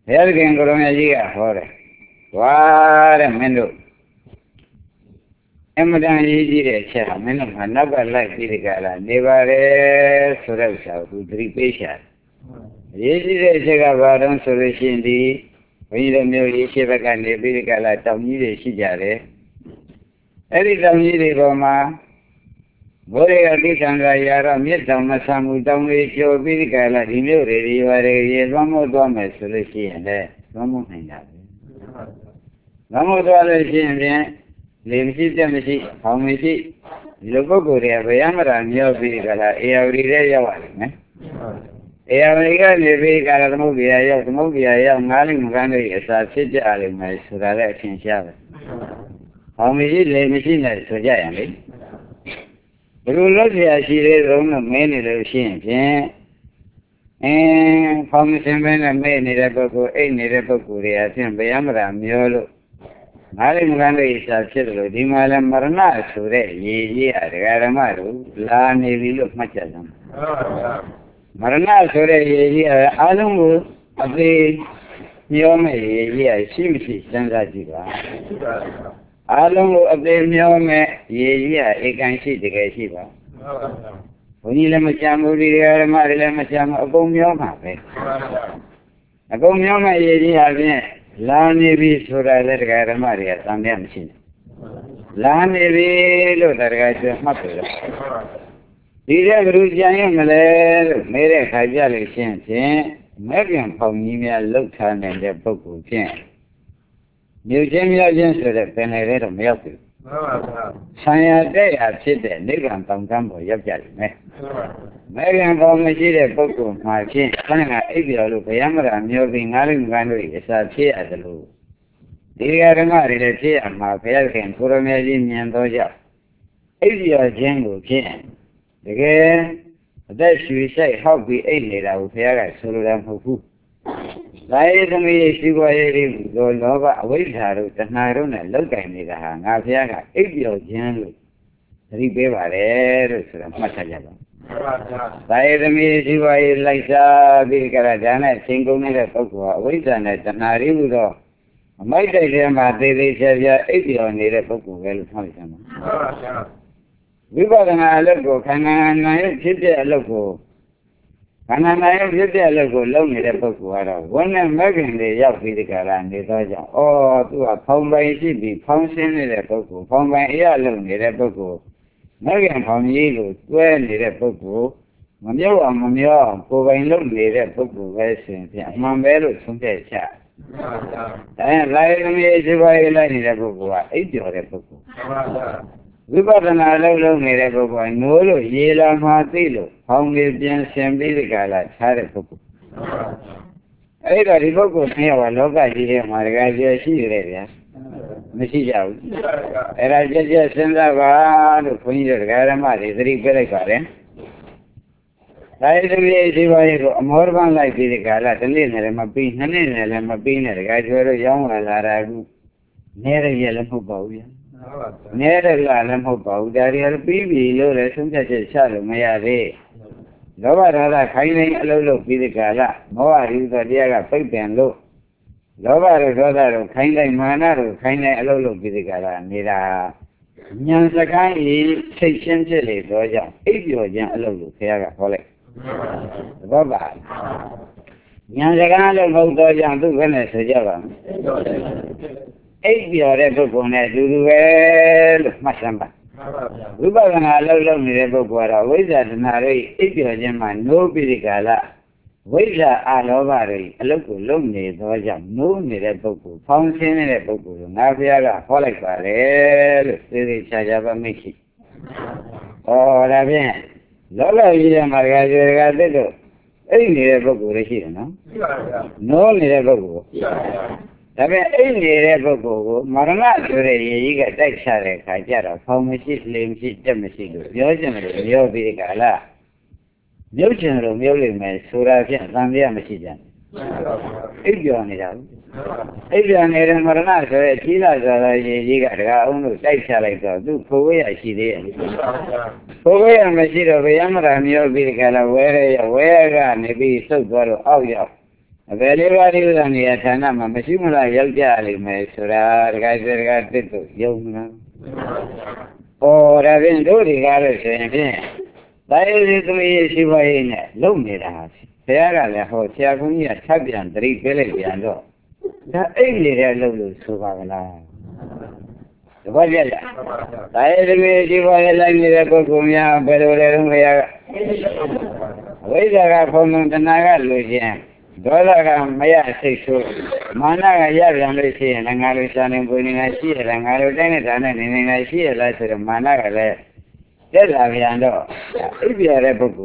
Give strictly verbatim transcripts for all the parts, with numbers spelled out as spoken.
Helgin Goronagia, Hore. What a menu. Emadan easy, men of another like Piricala, never Sorelsa, who three patients. Easy, Segavaran, Soration D. When you don't know Yeshivak and the Piricala, Tamil Sijare. Every Tamil Roma. Borega Tanga Yara, Mitam, Samu, Tamu, Piricala, he knew you are a Ramo Domes, Soration, there. Ramo Hanga. Ramo Domes, Limsi Temisi, how many Logo, Yamara, Neo Piricala, every day you are. Every Piricala, the movie, I have the movie, I am Maling Gandhi, as I said, I my Surarection Shabbat. How many Limisi, so giant? Rulazia, she is on the many machines, eh? And from the men and made it a book, any repocuria, and Bayamra, Miolo. Maling Gandhi is a children, Dimala Marana, Sure, Ye, Garamaru, La Navy look much at them. Marana, Sure, Ye, Alamu, of the Niome, Ye, Simsi, Sanzajiva. Alamu of the Niome, Ye, I can see the Gashiva. When you let me jam, we are a Marilama, a Gomioma. A Gomioma, Ye, I La Navy Sura Maria, and the machine. La Navy, look at the Mapula. These are Rujan, Mary Hajali Science, Marian Pomnia looked on in the book of Jan. New Jamia Jens with a penetrator melted. Saya day I sit there, Nigan Tambo, Yabjali. Marian Pomnia book of my chin, coming at Avia, Yamara, and Yogi Narin Gandhi, as I see at the Loo. The Aramari, the tea, and my Pelkin, Puramajin and Doja. Avia Jango Kin. Again, that she say, how we ate it out here, so that for food. Like me, she was go over, away her, the Naruna, look at me, the hang, Aviaga, Avia Jango. Three beavers, Matajaba. Like me, she was like the Caradana, single minute of away than at the Naribudo. My day, my daily said, Avia needed a book well function. We got an logo, can I sit there logo? Can I sit there logo, long in the book water? One American, the Yapidical and the Doja, or to a pound by city, function in the book, pound by ear alone in the book. American from Yellow, twelve in the book. Mamma, Mamma, go and look in the book, version, Mambello, some day chat. And like me, if I like in the book, it's your book. We got an alone in a book, I know, Yela Martilo, how we can send the gala, had a book. I got a book of me, I look at you, my guy, she read. Missus Out. And I just send out to Queen Garamari, three Pellicare. I say, more one like the gala, the linen, and my bean, and my bean, and the guy very young, and I do. Near a yellow bow. Near a lamp bow, there are baby, low lessons such as Shadow, may I say. Lower rather kindly a low be the gala, more is the dear pipe and low. Lower rather kindly manner, kindly a low be the gala, Nira. Nyansakai, say gently, Roja, if you are young, low, Fiaga, Holly. Baba Nyansakan of Doja to Venice, Java. Eight your epiphone as you well, Masamba. Ruba and I love me, Rebogora, Wizard and Harry, if you are German, no Bidicala. Wizard all over, a local lonely, Doja, no Mireboku, Fountain in a book, Navia, Holly, Spirit Sajava Miki. Oh, la bien. Lola vida Margarita Gadedo. Eight near a book, no? No near a book. Eight near a book, Marana, you get that share, Kajara, Pharmacy, Limsi, Demisi, your general, your Vidicala. Your general, Mulim, Sura, Zambia, Michigan. If you on it out. If you are near a Marana, Chila, you got a take share, do Korea, she did. Korea, Machida, Yamara, and your Vidicala, where you wear, and maybe so good, oh, yeah. very very near Tanama, Mashimula Yelja, Mesura, Gazer, young. Or having do the garage and that is the way she was in it. Look me that. There are the hotel, Tabian, three village and all. The eight little Subagala. What is that? I admit you are like the Gogumia, better than we are. Wait a from the Naga Lucian. Dollar Maya six. Managa Yaran Lucian, and I was on him winning a sheet, and I was in it, and in a sheet, like the Managa. Tell Aviando. If you are a book,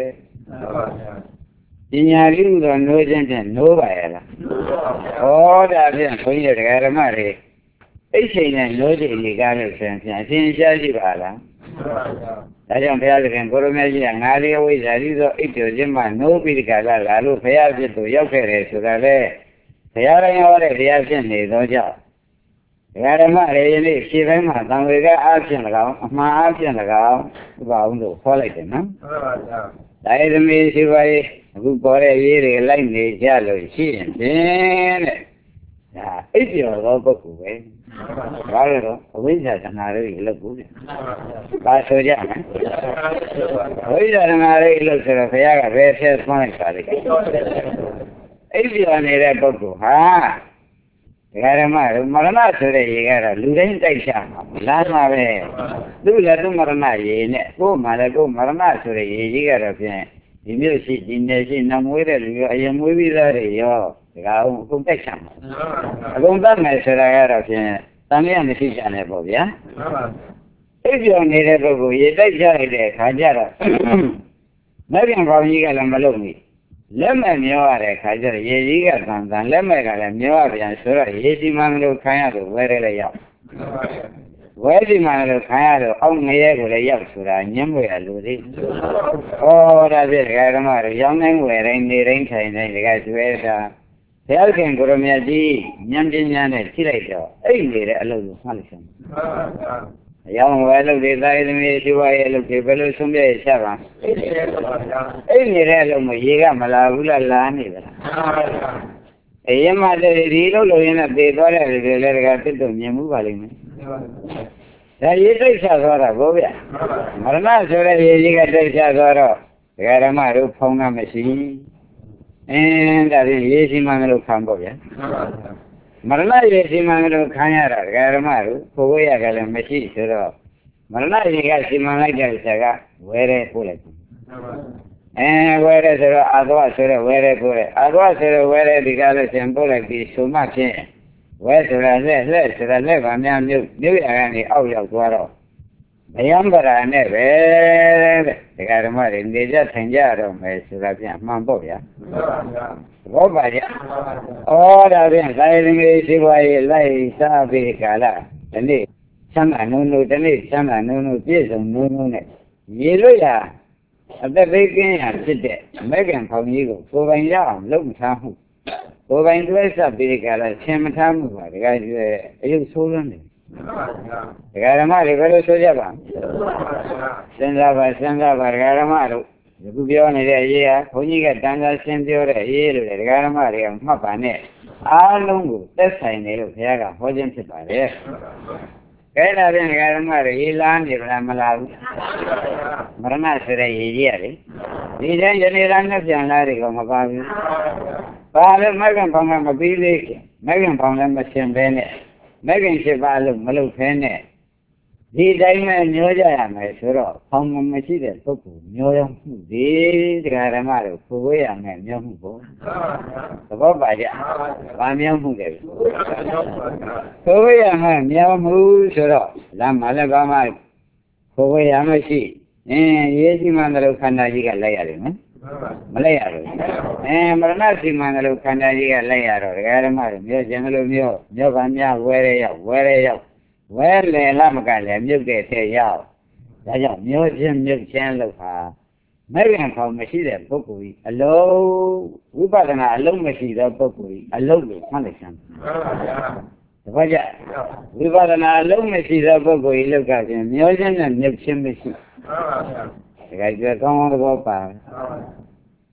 in your view, no gentleman, no buyer. Oh, that's it, when you got a marry. It's in no daily garrison, and since Yajibala. I don't feel like I'm going to make an area with a little Itojima, no Picala, Lalu, Payas to Yoke, so that they are already asking me, no job. Garamari, she ran my tongue with action around, my action around, about the quality, no? I don't mean she was a good boy, really like the yellow, she and then. If you're a local way, rather, we have another look good. But so young, we have another look at a fair, very fair money. If you are near a book, ah, Garamar, Marana today, you got a Ludan Taisha, Lama, do let them Marana, go Malago, Marana today, you got a pen. The music in the scene, I'm with it, I am with it, Gao protection. I don't damage the air of it. Tamian the fish and above, yeah? If you need a book, you take Jari, Hajara. Megan from Yigal and Maloney. Lemon, you are a Hajar, Yigal, and Lemon and you are and Sura, Yeti Mamlo Kayado, where they are. Where the man of Kayado, only ever a Yaksura, and Yamwe Ludi. Oh, that's it, Garamar, young and wearing the rain time, and the guys wear. Helping Gurumadi, Yamjin and Tirajo, I made a little function. A young fellow desired me to buy a little people some day, Sarah. I made a little Yiga Malavula Lani. A young mother, Rilo, in a day, or a letter to Yamu. That is a Shazora, Bobia. Marana, so that you get a Shazora. Garamaru, Ponga machine. And that is Yesi Mangalo Cambodia. Marana Yesi Mangalo Kanyara, Garamaru, Pogoya and Messi, Sura. Marana Yasi Managa Saga, where a bullet. And where is the Adwa Sura, where a bullet. Adwa Sura, where the Gallus and bullet be so much in. Where the less, the live and young new and the Oya Guaro. The younger I never, the Garamari, they just hang out on my Surabian Mamboya. Robaya. All of them, I think see why you like Sabi Gala. The name. Some I know no, the name, some I know no, this and no, no, no. Yeluya. At the beginning, I sit there. Megan from you, going down, look some. Going to a Sabi Gala, same time, the guy, you so lonely. Garamari, very Sojaba. Send up, send up, Garamaro. The Gubion is a year, when you get done, I send you a year, Garamari and Mapane. Ah, Lungu, that's I know, Yaga, for them to buy it. Gala and Garamari, he landed Ramala. Marana said a year. He then ran up the Anari on Mabavi. Father Megan Panga Mabili, Megan Panga Machine Bennett. Megan Shivalu, Malu Pene. The diamond Yoja, my sure, Hong Machida, Poku, Yoyam, the Garamaro, Puya, and Yamubo. The Bobaya, Lamyam Muge. Puya, and Yamu, sure, Lam Alabama, Puya Machi, and Yesi Mandalo Kanajiga Layarin. Malaya. And Maranasi Mangalo Kanajiga Layar, Garamar, General Mio, Yovania, where you, where you, where the Lamaka, you get a yaw. That your Jim, you can look her. Marian from Machida, Pokui, hello, we got an alone Machida, Pokui, a low connection. We got an alone Machida, Pokui, look at him, Yojan and Nipsim Machine. The guy just don't want to go back.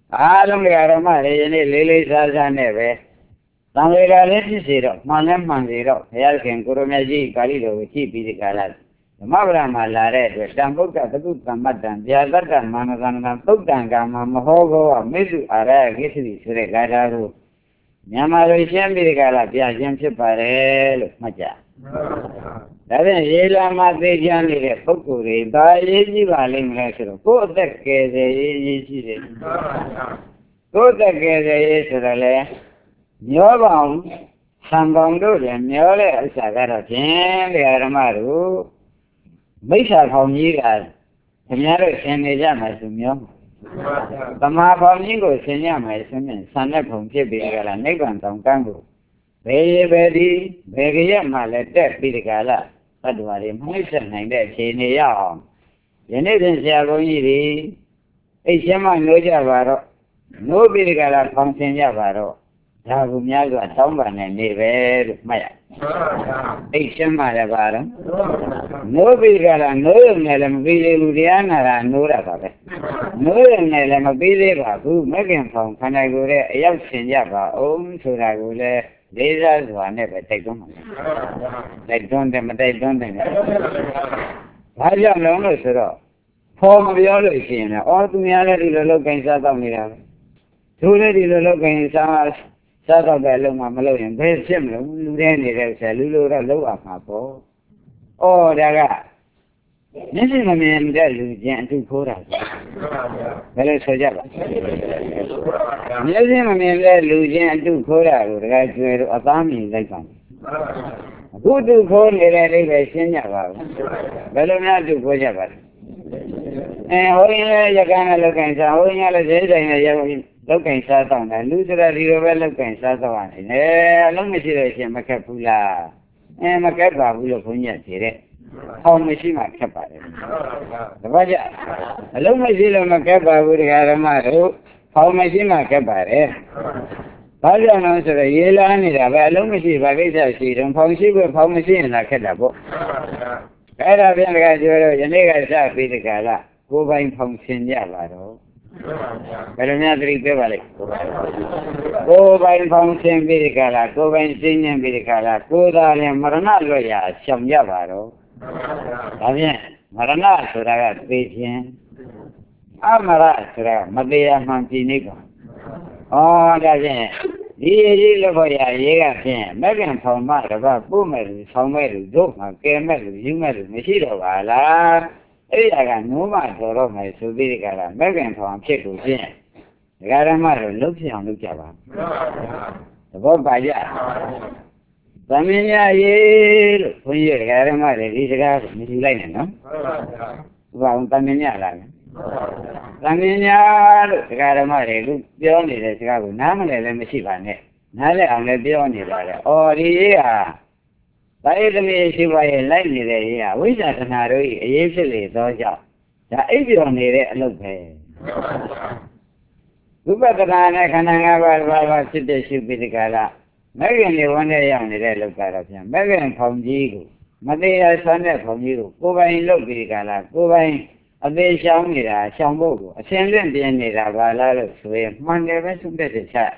အားလုံးဓမ္မတွေယနေ့လေးလေးစားစားနဲ့ပဲသံဃာလည်းဖြစ်စီတော့မှန်လည်းမှန်စီတော့ဘုရားခင်ကိုရမကြီးပါဠိတော်ကိုကြည့်ပြီးဒီကလာဓမ္မပဒမှာလာတဲ့အတွက်တံဗုဒ္ဓသတုသမ္မတ္တံဗျာတတ္တမာနသန္တံသုတ်တံကာမမဟောကောမေစုအာရယကိစ္စတိဆိုတဲ့ဂါထာကိုမြန်မာလိုရှင်းပြီးဒီကလာပြခြင်းဖြစ်ပါတယ်လို့မှတ်ကြဒါဖြင့်ရေလာမှာသိချမ်းနေတဲ့ပုဂ္ဂိုလ်တွေဒါရေးကြည့်ပါလိမ့်မယ်ဆိုတော့ကိုယ့်အသက်ကယ်ဆယ်ရေးရေးရှိတယ်ကိုယ့်အသက်ကယ်ဆယ်ရေးဆိုတော့လေမျောပေါင်းဆံပေါင်းတို့လည်းမျောတဲ့ဥစ္စာကတော့ဖြင့်ဓမ္မတို့မိစ္ဆာဖောင်ကြီးကခင်ဗျားတို့ဆင်နေကြမှာဆိုမျောသမာဖောင်ကြီးကိုဆင်ရမယ်ဆိုရင်ဆံတဲ့ဖုံဖြစ်ပြီးကြလားနိဗ္ဗာန်တောင်ကမ်းကိုဘယ်ရေပဲဒီဘယ်ကြရက်မှလည်းတက်ပြီးကြလားသတ္တဝါတွေမှုဆက်နိုင်တဲ့အခြေအနေရအောင်ယနေ့ပြင်ဆရာဘုန်းကြီးတွေအိတ်ရှင်းမှလို့ကြပါတော့နိုးပြီးကြလားဖောင်ဆင်ကြပါတော့ဒါကူများစွာတောင်းပန်နေနေပဲလို့မှတ်ရအိတ်ရှင်းမှလည်းပါတော့နိုးပြီးကြလားနိုးရုံနဲ့လည်းမပြီးသေးဘူးတရားနာတာနိုးတာပါပဲနိုးရုံနဲ့လည်းမပြီးသေးပါဘူးမကင်ဖောင်ခန္ဓာကိုယ်ရဲ့အရောက်ဆင်ကြပါအောင်ဆိုတာကိုလည်းလေးစားစွာနဲ့ပဲတိုက်တွန်းပါတိုက်တွန်းတယ်မတိုက်တွန်းတယ်ဘာကြောင့်လဲလို့ဆိုတော့ဖော်မပြောလို့ရှိရင်လည်းအော်သူများလည်းဒီလိုလောက်ကင်စားတော့နေတာပဲသူလည်းဒီလိုလောက်ကင်စားစားတော့တဲ့အလုံးမှမလုပ်ရင်ဘယ်ဖြစ်မလို့လူတဲ့နေတဲ့ဆရာလူလိုတော့လောက်အောင်မှာပေါ့အော်ဒါကမျက်စိမမြင်တဲ့လူချင်းအတူခိုးတာဘယ်လိုဆိုကြပါမျက်စိမမြင်တဲ့လူချင်းအတူခိုးတာကိုတကယ်ကျွဲတော့အသားမြင်လိုက်ပါအခုတူခိုးနေတဲ့အိပဲရှင်းကြပါဘူးဘယ်လိုများတူခိုးကြပါလဲအဲဟိုရင်လည်းရကန်းနဲ့လောက်ကင်စားဟိုရင်လည်းဈေးဆိုင်နဲ့ရောက်လောက်ကင်စားတော့တယ်လူစရာဒီလိုပဲလောက်ကင်စားတော့တယ်အဲအလုံးမရှိလို့ရှင်မခက်ဘူးလားအဲမခက်ပါဘူးလို့ဘုန်းကြီးကဖြေတဲ့ဟောင်းမရှိမှခက်ပါတယ်တပတ်ကြအလုံးမရှိလို့မခက်ပါဘူးတရားဓမ္မတို့ဟောင်းမရှိမှခက်ပါတယ်ဘာကြောင့်လဲဆိုတော့ရေလာနေတာပဲအလုံးမရှိဘာကိစ္စရှိတော့ဖောင်ရှိဖို့ဖောင်မရှိရင်လာခက်တာပေါ့အဲ့ဒါပြန်တကယ်ပြောတော့ယနေ့ကစပြီးတကလားကိုယ်ပိုင်ဖောင်ဆင်ကြပါတော့ဘယ်လိုများသတိပေးပါလိမ့်ကိုယ်ပိုင်ဖောင်ဆင်ပြီးတကလားကိုယ်ပိုင်သိဉ္ဇဉ်ပြီးတကလားကိုယ်သာလည်းမရဏလွတ်ရာရှောင်ကြပါတော့ဒါဖြင့်မရဏဆိုတာကသိခြင်းအမရဆိုတာမတရားမှန်ပြနေပါဩဒါဖြင့်ဒီရေးလို့ခေါ်ရရေးကဖြင့်မကင်ဖောင်မတပတ်ပို့မဲ့လူဆောင်မဲ့လူတို့မှာကဲမဲ့လူယူမဲ့လူမရှိတော့ပါလားအဲ့ဒါကနိုးမတော်တော့မယ်ဆိုပြီးကြတာမကင်ဖောင်ဖြစ်လို့ဖြင့်ဒကာရမတို့လှုပ်ဖြစ်အောင်လုပ်ကြပါသဘောပါကြသမင်းများရေးလို့ဘုန်းကြီးဒကာရမတွေဒီစကားကိုမယူလိုက်နဲ့နော်ဟုတ်ပါဘူးသမင်းများလားသမင်းများလို့ဒကာရမတွေကပြောနေတဲ့စကားကိုနားမလည်လည်းမရှိပါနဲ့နားလည်အောင်လည်းပြောနေပါလေ။အော်ဒီရေးဟာဘာရေးသမီးရှိပါရဲ့လိုက်နေတဲ့ရေးဟာဝိဇ္ဇာတဏှာတို့၏အရေးဖြစ်လေသောကြောင့်ဒါအိပ်ပျော်နေတဲ့အလုပ်ပဲ။ဝိပဿနာနဲ့ခန္ဓာ၅ပါးဘာဘာဖြစ်တဲ့ရှုပြီးဒီကလာမဂ္ဂင်တွေဝန်နဲ့ရောက်နေတဲ့လောကတော့ပြန်မဂ္ဂင်ဖောင်ကြီးကိုမတရားဆွမ်းတဲ့ဖောင်ကြီးကိုကိုယ်ပိုင်လုပ်ပြီးဒီကလာကိုယ်ပိုင်အသေးရှောင်းနေတာရှောင်းဖို့ကိုအစင်းလင့်ပြင်းနေတာဘာလားလို့ဆိုရင်မှန်တယ်ပဲဆုံးဖြတ်တဲ့ချက်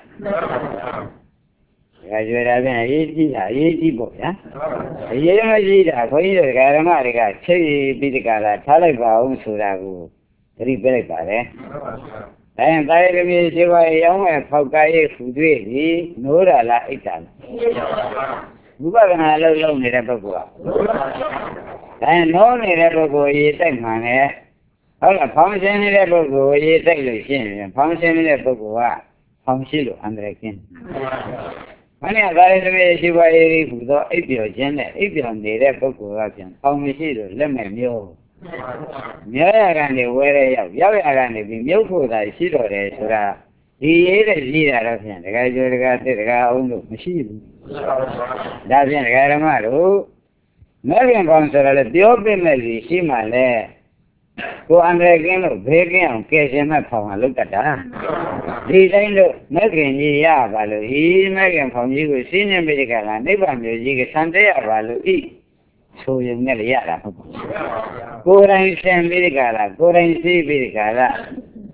ဒါကြွယ်တာပြန်အရေးကြီးတာအရေးကြီးပေါ့ဗျာအရေးမကြီးတာခွန်ကြီးတို့ဓမ္မတွေကချိန်ပြီးဒီကလာထားလိုက်ပါအောင်ဆိုတာကိုသတိပေးလိုက်ပါလေဒါရင်တာရမီရှိပါရောင်းမဲ့ဖောက်ကားရေးဖူတွေ့ပြီးနိုးတာလားအိတ်တာလားဝိပဿနာလုံးလုံးနေတဲ့ပုဂ္ဂိုလ်ကဒါရင်နိုးနေတဲ့ပုဂ္ဂိုလ်ရေးတိုက်မှန်တယ်ဟုတ်လားဖောင်ရှင်းနေတဲ့ပုဂ္ဂိုလ်ရေးတိုက်လို့ရှိရင်ဖောင်ရှင်းနေတဲ့ပုဂ္ဂိုလ်ကဖောင်ရှိလို့အန္တရာယ်ကင်းမနေ့ကသာရသမီးရှိပါရေးဟူသောအိပ်ပျော်ခြင်းနဲ့အိပ်ပျော်နေတဲ့ပုဂ္ဂိုလ်ကပြန်ဖောင်မရှိလို့လက်မဲ့မျိုးမြောရကနေဝဲရရောက်ရောက်ရကနေပြီးမြုပ်ဖို့သာရှိတော်တယ်ဆိုတာဒီရေးတဲ့ကြီးတာတော့ဖြင့်တကယ်ကြိုတကယ်သိတကယ်အောင်လို့မရှိဘူးဒါဖြင့်ဒကာဓမ္မတို့မဂ္ဂင်ဖောင်ဆိုတာလေပြောပြမဲ့စီရှိမှလဲကိုအန္တရာယ်ကင်းလို့ဘေးကင်းအောင်ကဲရှင်မဲ့ဖောင်ကလုတ်တတ်တာဒီတိုင်းလို့မဂ္ဂင်ကြီးရပါလို့ဤမဂ္ဂင်ဖောင်ကြီးကိုရှင်းနေပြီတကယ်လားနိဗ္ဗာန်မျိုးကြီးကဆံတဲ့ရပါလို့ဤဆိုရင်လည်းရတာဟုတ်ပါကိုယ်တိုင်ဆင်ပြီးတကယ်လားကိုယ်တိုင်သိပြီးတကယ်လား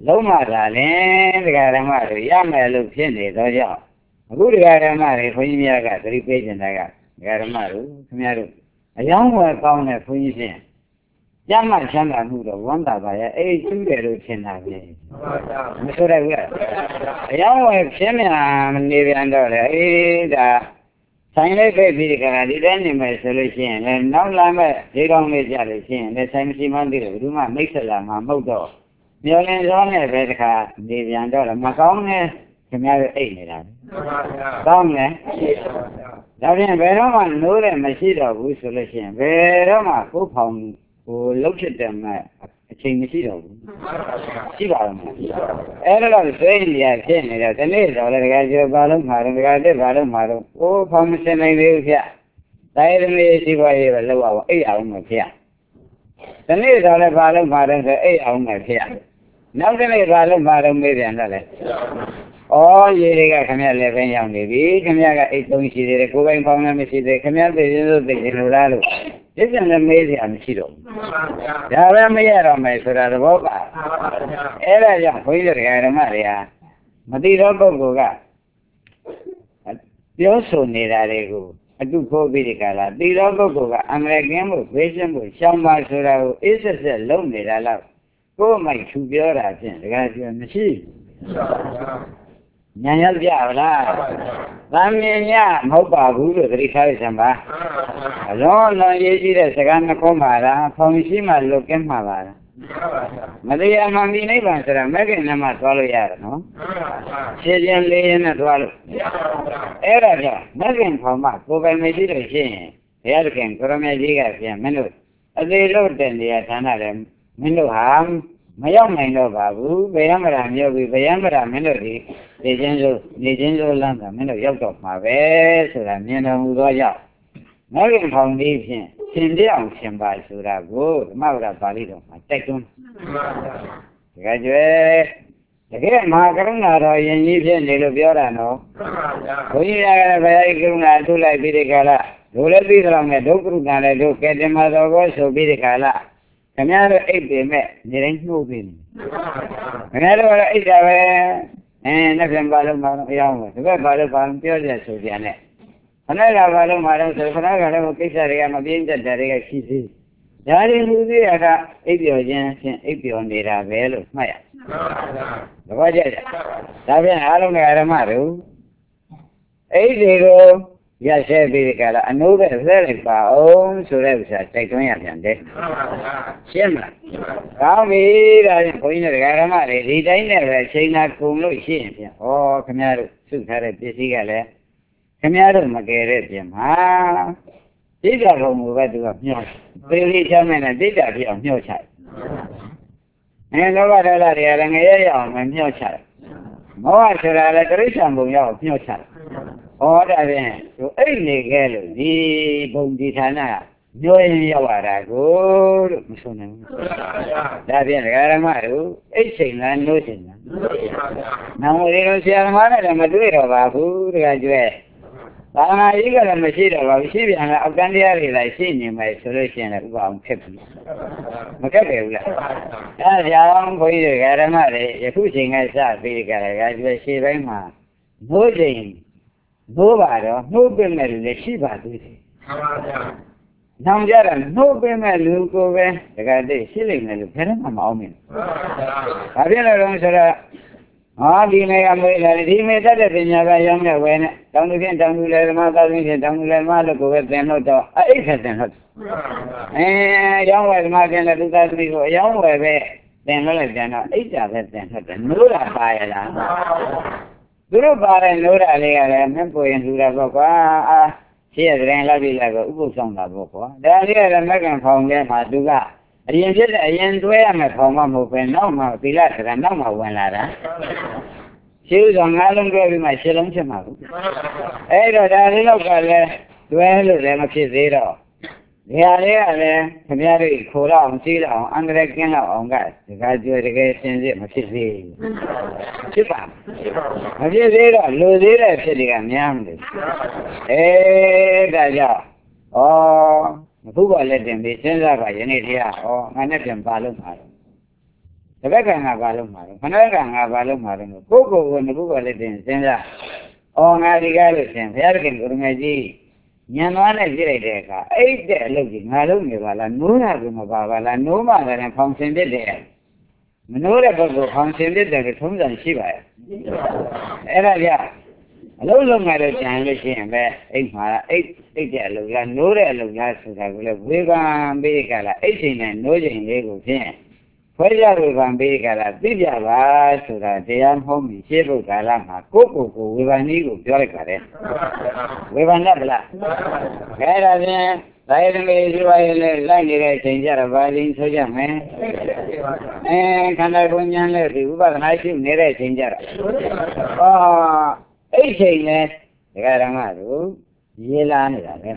လုံးမသာလင်တရားဓမ္မတွေရမယ်လို့ဖြစ်နေတော့ကြောင့်အခုတရားဓမ္မတွေခွန်ကြီးများကသတိပေးနေတာကတရားဓမ္မတို့ခင်ဗျားတို့အယောင်းဝယ်ကောင်းတဲ့ခွန်ကြီးဖြင့်ကျမ်းမှချမ်းသာမှုတော့ဝမ်းသာပါရဲ့အေးကျူးတယ်လို့ထင်တာပဲမဆိုရဘူးလားအယောင်းဝယ်ဖြစ်မြန်နေပြန်တော့လေအေးဒါဆိုင်လေးပြပြီးဒီကရာဒီတိုင်းနေမယ်ဆိုလို့ရှိရင်လည်းနောက်လာမဲ့ဒီကောင်းလေးကြလို့ရှိရင်လည်းဆိုင်မရှိမှန်းသိတယ်ဘယ်သူမှမိတ်ဆက်လာမှာမဟုတ်တော့မျောလင်းစောနဲ့ပဲတခါနေပြန်တော့လည်းမကောင်းနဲ့ခင်ဗျားတို့အိတ်နေတာကောင်းတယ်ဒါဖြင့်ဘယ်တော့မှနိုးတယ်မရှိတော့ဘူးဆိုလို့ရှိရင်ဘယ်တော့မှကိုယ်ဖောင်ကိုလှုပ်ဖြစ်တယ်မဲ့အချိန်မရှိတော့ဘူးရှိပါတော့မယ်အဲ့ဒါတော့စိတ်နေရဖြစ်နေတော့ဒီနေ့တော့လည်းတကယ်ကျော်ပါလို့မှာတော့တကယ်တက်ပါလို့မှာတော့ကိုယ်ဖောင်မစင်နိုင်သေးဘူးဗျတိုင်းသမီးရှိပါရဲ့ပဲလောက်အောင်အိတ်အောင်မဖြစ်ဒီနေ့တော့လည်းပါလို့မှာတော့ဆိုအိတ်အောင်မဖြစ်နောက်တစ်နေ့ပါလို့မှာတော့မေးပြန်တော့လေဩရေတွေကခင်ဗျလည်းပဲရောက်နေပြီခင်ဗျကအိတ်သုံးရှိသေးတယ်ကိုယ်ပိုင်ဖောင်လည်းမရှိသေးခင်ဗျသိရင်လို့သိရင်လို့လားလို့ဒီစံလည်းမေးစရာမရှိတော့ဘူးဒါပဲမရတော့မယ်ဆိုတာသဘောပါအဲ့ဒါကြောင့်ဘုန်းကြီးတို့ဓမ္မတွေဟာမသိတော့ပုဂ္ဂိုလ်ကပြောဆိုနေတာတွေကိုအတုခိုးပြီးဒီကလာသိတော့ပုဂ္ဂိုလ်ကအမရကင်းမှုဘေးရှင်းမှုရှောင်ပါဆိုတာကိုအေးဆက်ဆက်လုပ်နေတာလားကိုယ်မိုက်ထူပြောတာဖြင့်တကယ်ပြောမရှိညာရပြပါလား။ဗာမြင်ညမဟုတ်ပါဘူးလို့သတိထားရစမ်းပါ။အလုံးလုံးရေးကြည့်တဲ့စကားနှခုမှာလားဖောင်ရှိမှလွတ်ကင်းမှာပါလား။မတရားမှန်ပြီးနိဗ္ဗာန်ဆိုတာမဂ္ဂင်နဲ့မှသွားလို့ရတယ်နော်။ခြေကျင်လေးရင်နဲ့သွားလို့အဲ့ဒါကြောင့်မဂ္ဂင်ဖောင်မှကိုယ်ပိုင်မရှိလို့ရှိရင်ဘုရားသခင်ကိုရမေကြီးကပြန်မင်းတို့အသေးလို့တဲ့နေရာဌာနတယ်မင်းတို့ဟာမရောက်နိုင်တော့ပါဘူးဗယံမရာမြို့ပြီးဗယံမရာမင်းတို့ဒီနေချင်းစိုးနေချင်းစိုးလမ်းတာမင်းတို့ရောက်တော့မှာပဲဆိုတာမြင်တော်မူသောကြောင့်မဂ္ဂင်ဖောင်လေးဖြင့်သင်ပြအောင်ရှင်ပါဆိုတာကိုဓမ္မဝရပါဠိတော်မှာတိုက်တွန်းတကယ်ကျွဲတကယ်မဟာကရုဏာတော်ယဉ်ကြီးဖြစ်နေလို့ပြောတာနော်ဘုန်းကြီးကလည်းဘုရားကရုဏာထုလိုက်ပြီးဒီကလာဒုလည်းပြီးတော့နဲ့ဒုက္ခရုဏာလည်းဒုကဲတင်မှာတော်ကိုဆိုပြီးဒီကလာခင်ဗျားတို့အိတ်ပေမဲ့နေတိုင်းနှိုးပြီးနေခင်ဗျားတို့လည်းအိတ်တာပဲအဲနှစ်ပြန်ပါလို့မအောင်အယောင်းပဲဒီဘက်ပါလို့ပါပြောကြဆိုပြန်နဲ့ခဏကပါလို့မအောင်ဆိုခဏကလည်းကိစ္စတွေကမပြင်းတတ်တဲ့တွေကရှိသေးဒါတွေလူသေးရကအိပ်ပျော်ခြင်းဖြင့်အိပ်ပျော်နေတာပဲလို့မှတ်ရသဘောကျကြဒါပြန်အားလုံးဓမ္မတို့အိတ်တွေကိုရဆဲပြီးကြလားအနိုးပဲဆဲလိုက်ပါအောင်ဆိုတဲ့ဥစ္စာတိုက်တွန်းရပြန်တယ်ရှင်းမလားကောင်းပြီဒါဖြင့်ဘုန်းကြီးတို့ဓမ္မတွေဒီတိုင်းနဲ့ပဲချိန်နာကုန်လို့ရှိရင်ပြန်ဩခင်ဗျားတို့စုထားတဲ့ပစ္စည်းကလည်းခင်ဗျားတို့မကယ်တဲ့ပြင်မှာတိတ်တာဘုံကပဲသူကမျောသေလေးချမ်းမဲ့နဲ့တိတ်တာဖြစ်အောင်မျောချတယ်အဲလောဘဒေါသတွေကလည်းငရဲရအောင်မမျောချတယ်မောဟဆိုတာလည်းတိရစ္ဆာန်ဘုံရောက်မျောချတယ်ဟောဒါဖြင့်သူအိတ်နေခဲ့လို့ဒီဘုံဒီဌာနညှိုးရင်ရောက်လာတာကိုလို့မဆိုနိုင်ဘူးဒါဖြင့်ဒကာရမတို့အိတ်ချိန်လားနှိုးချိန်လားနာမည်တော်ဆရာသမားနဲ့လည်းမတွေ့တော့ပါဘူးတကယ်ကျွဲသာသနာရေးကလည်းမရှိတော့ပါဘူးရှိပြန်လားအောက်တန်းတရားတွေလည်းရှိနေမယ်ဆိုလို့ရှိရင်လည်းဥပအောင်ဖြစ်ပြီမကက်တယ်ဘူးလားအဲဒါကြောင့်ဘုန်းကြီးဒကာရမတွေယခုချိန်ကစပြီးကြတယ်ကကျွဲရှေ့ပိုင်းမှာနှိုးချိန်နှိုးပါတော့နှိုးပြမဲ့လူလည်းရှိပါသေးတယ်မှန်ပါဗျာနောင်ကြတာနှိုးပြမဲ့လူကိုပဲတကယ်တည်းရှိလိမ့်မယ်လို့ဘယ်တော့မှမအောင်မြင်ဘူးဘာဖြစ်လို့လဲဆိုတော့ဟာဒီမေကမေးတယ်ဒီမေတတ်တဲ့ပညာကရောင်းတဲ့ဝဲနဲ့တောင်းသူဖြင့်တောင်းသူလည်းဓမ္မသာသဖြင့်တောင်းသူလည်းဓမ္မလို့ကိုပဲသင်လို့တော့အဲ့ခက်သင်လို့အဲရောင်းဝဲဓမ္မဖြင့်လည်းသူသာသမီးကိုအယောင်းဝဲပဲသင်လို့လည်းပြန်တော့အိတ်တာပဲသင်လို့တယ်နိုးတာပါရလားသူတို့ပါတဲ့နိုးတာလေးကလည်းမပွေရင်လူတာပေါ့ကွာအာရှင်းတဲ့ရင်လောက်ပြီးလိုက်တော့ဥပုသ်ဆောင်တာပေါ့ကွာဒါလေးကလည်းမက္ကံဖောင်ထဲမှာသူကအရင်ဖြစ်တဲ့အရင်တွဲရမယ်ဖောင်မှမဟုတ်ပဲနောက်မှသီလဆိုတာနောက်မှဝင်လာတာရှင်းဥဆောင်ငါးလုံးတွဲပြီးမှရှင်းလုံးဖြစ်မှာဘူးအဲ့တော့ဒါလေးတော့ကလည်းတွဲလို့လည်းမဖြစ်သေးတော့ဒီဟာလေးကလည်းခင်ဗျားတို့ခိုးတော့အောင်စီးတော့အောင်အန္တရာယ်ကင်းတော့အောင်ကဒီကကြွယ်တကယ်စင်စစ်မဖြစ်သေးဘူးဖြစ်ပါမဖြစ်သေးတော့လူသေးတဲ့ဖြစ်တွေကများမလို့အဲဒါကြောင့်ဩဘုရားလက်တင်ပြီးစဉ်းစားပါယနေ့တရားဩငါနဲ့ပြန်ပါလို့ပါ The Beckham Balum, Panagan Balum, Coco, when the Google it in Senda, on Adigalus, American Gurmaji, Yanwana Jireka, eight there looking, Malunga, Nuna Gumabala, Numa, and function there. Manora function there, the Tums and Shiva. Era, a little matter time machine, eight, eight, eight, and Nora Lugas, Viva Bicala, eighteen and Nojin Lego Jan. Whether we can be a Bidia Vas to the Dayan home in Shibu Galama, Coco, with an eagle, Jollicare. We van Labla. Gara, Diane, you are like a changer of violin, so young man. And can I go young lady who was a nice near a changer? Oh, eighteen, the Garamadu. Yela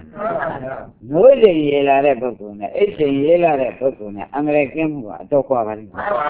no yela repocuna, ese yela repocuna, American, Tokovan.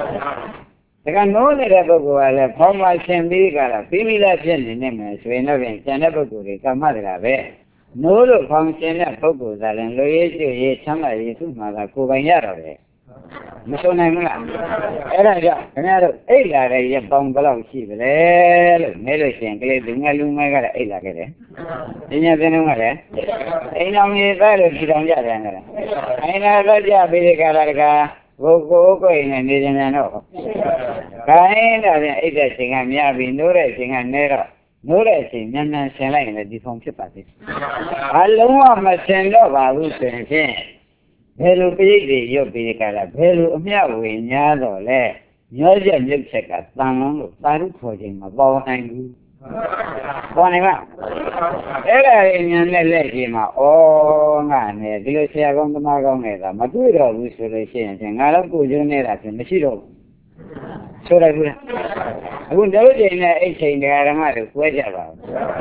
The canoe repocuala, Poma Sembigala, Pimila Genemus, when I can never go to Camadra. No look function at Poco, that and Loyes, somebody to Mother Cubanyaro. Mister Namula, Era, another Ella, Bungalow, she will, Medicine, Glazing, Alumega, Ella. In your Venomare, ain't only value to don't get another. I never got Billy go go in and didn't know. Kind of interesting, I'm yapping, no racing and never. No racing, none and selling the defunct party. I love my send over, who's saying. Hello, Piggy, you Pigala, Hello, Miawi, Yado, Le, Yoja Lipseka, Tango, Taru for him, about him. Bonima. Era in Legima, oh man, Dilosia on the Margoneta, Maduro, which will and I don't go Junera in the Shiro. So I would never in eighteen the Aramadu, whatever.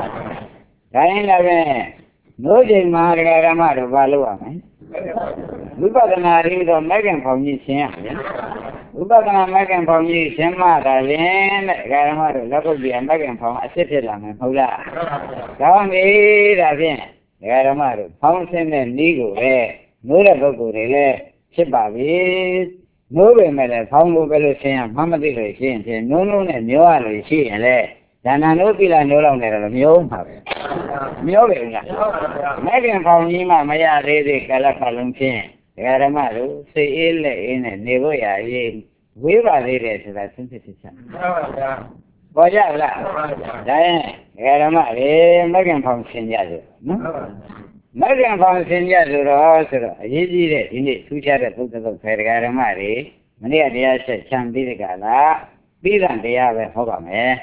Diana, no Jane Margaramadu, Valua. We got an idea of Megan from you, Sam. We got an American from you, Sam, then Garamadu, that would be a Megan from a city and Hola. Down eight again, Garamadu, Fountain and Nigo, eh, no level relay, Chibavis, no women, Found Bello Sam, Mamma de no known and no other she and lay. Then I know Pila no longer of your own house. Megan from Yima, Maya, Lady Calafalum Chin, Garamadu, say ill in a Nevoya, we were ladies to that synthesis. Boyala, Diane, Garamadu, Megan from Sinyazu. Megan from Sinyazu also, easy in the future of the Garamari, many of the assets can be the gala, be than they have a hobame.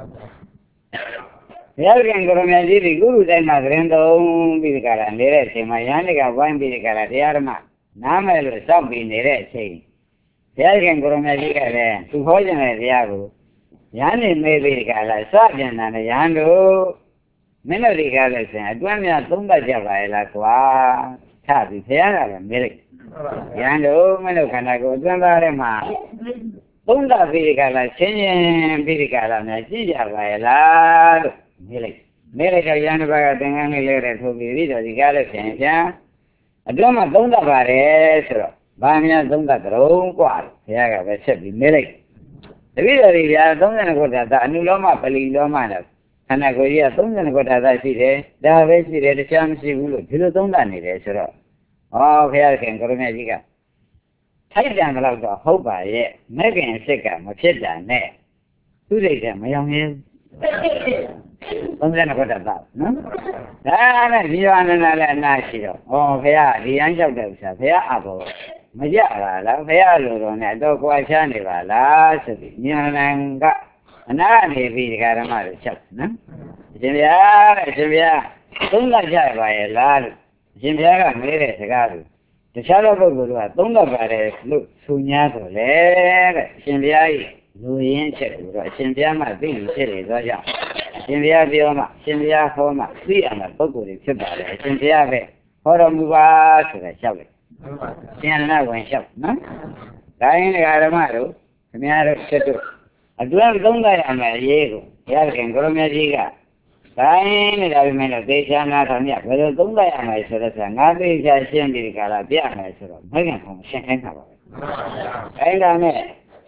Yalgan Goromaji, Guru, then my grandon be the Galandere, my Yanica wine be the Galadiarma, Namal, some be in the red saying. Yalgan Goromaji, to hold in a Diago. Yanni may be the Gala Sergeant and a Yando. Melody Galas and Adwania Tumba Java, like Wa, Tabi, Fiana, and Milk. Yando, Melocanago, Zambarema. Tumba Viricala, Chenian Viricala, Najija, Viola. Milk. Milk, a young bag of the to be rid of the Galatians. A drama don't have a rest. Bamia don't have their own quad. Yaga, but said the milk. The video don't go that Anuloma, Paliloma, and I go here, don't go that I see there. There are very the chance you will do don't need it. Oh, here can go to Magica. Take down the log of hope by it. Megan and Sika, my shit down there. Two days, my young man. Don't let go that, no? Ah, you are another nice. Oh, here, the young of those, here, Apple. Majara, Vealo, and a dog was Shaniva, last, Yananga, and I may be the Garamari shop, no? Jimia, Jimia, don't like Java, a lad. Jimia made it a garden. The shadow of Guru, don't look at it, look, Sunyato, there, Jimia, Louis, Jimia, my being silly, Roger. Jimia, Bioma, Jimia, Homa, three and a book with the Chibba, Jimia, Horomuva to the shovel. Siena went shop, no? Dying Garamaro, Camaro Setu. A dwell don't I am a Diego, Yarkan Gromagiga. Dying, I mean a day, Jana, whether don't I am a sort of an average, I send the Galabia, I sort of Megan from Shanghai. And I met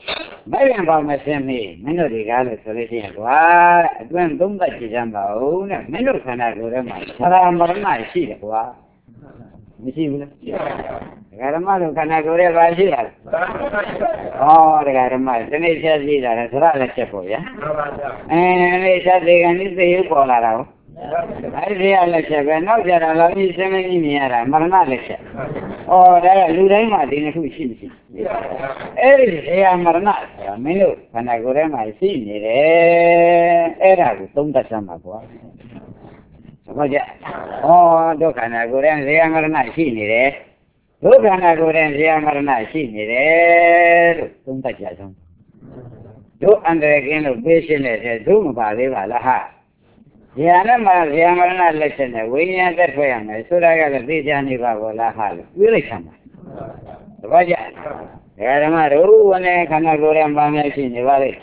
Mấy bao mà xem đi, mấy người đi ra được rồi thì quá, tôi đúng là chỉ rằng bảo nè, mấy người khả năng rồi mà, sao mà nó lại xí được quá, mấy xí nữa, cái đó mà nó khả năng rồi là xí được, oh, cái đó mà, cái này sao xí là sao là chết rồi á, này sao thì cái này thì có là đâu. Ai dia la chebe no jara la ni se me ni ara marna le che o da lu dai ma di ne khu shi shi e ri ya marna me lo kana gore ma shi ni de e ra ku tong ta sa ma kwa so ja o do kana gore ne ya marna shi ni de do kana gore ne ya marna shi ni de tong ta ja song do andre kin lo be shin ne do ma ba le ba la ha Yana ma Yamarana lesson, we are that way, so I got a big Johnny Bavola Hall. Really come. Raja Yaramaru, and I cannot go and buy my in the valley.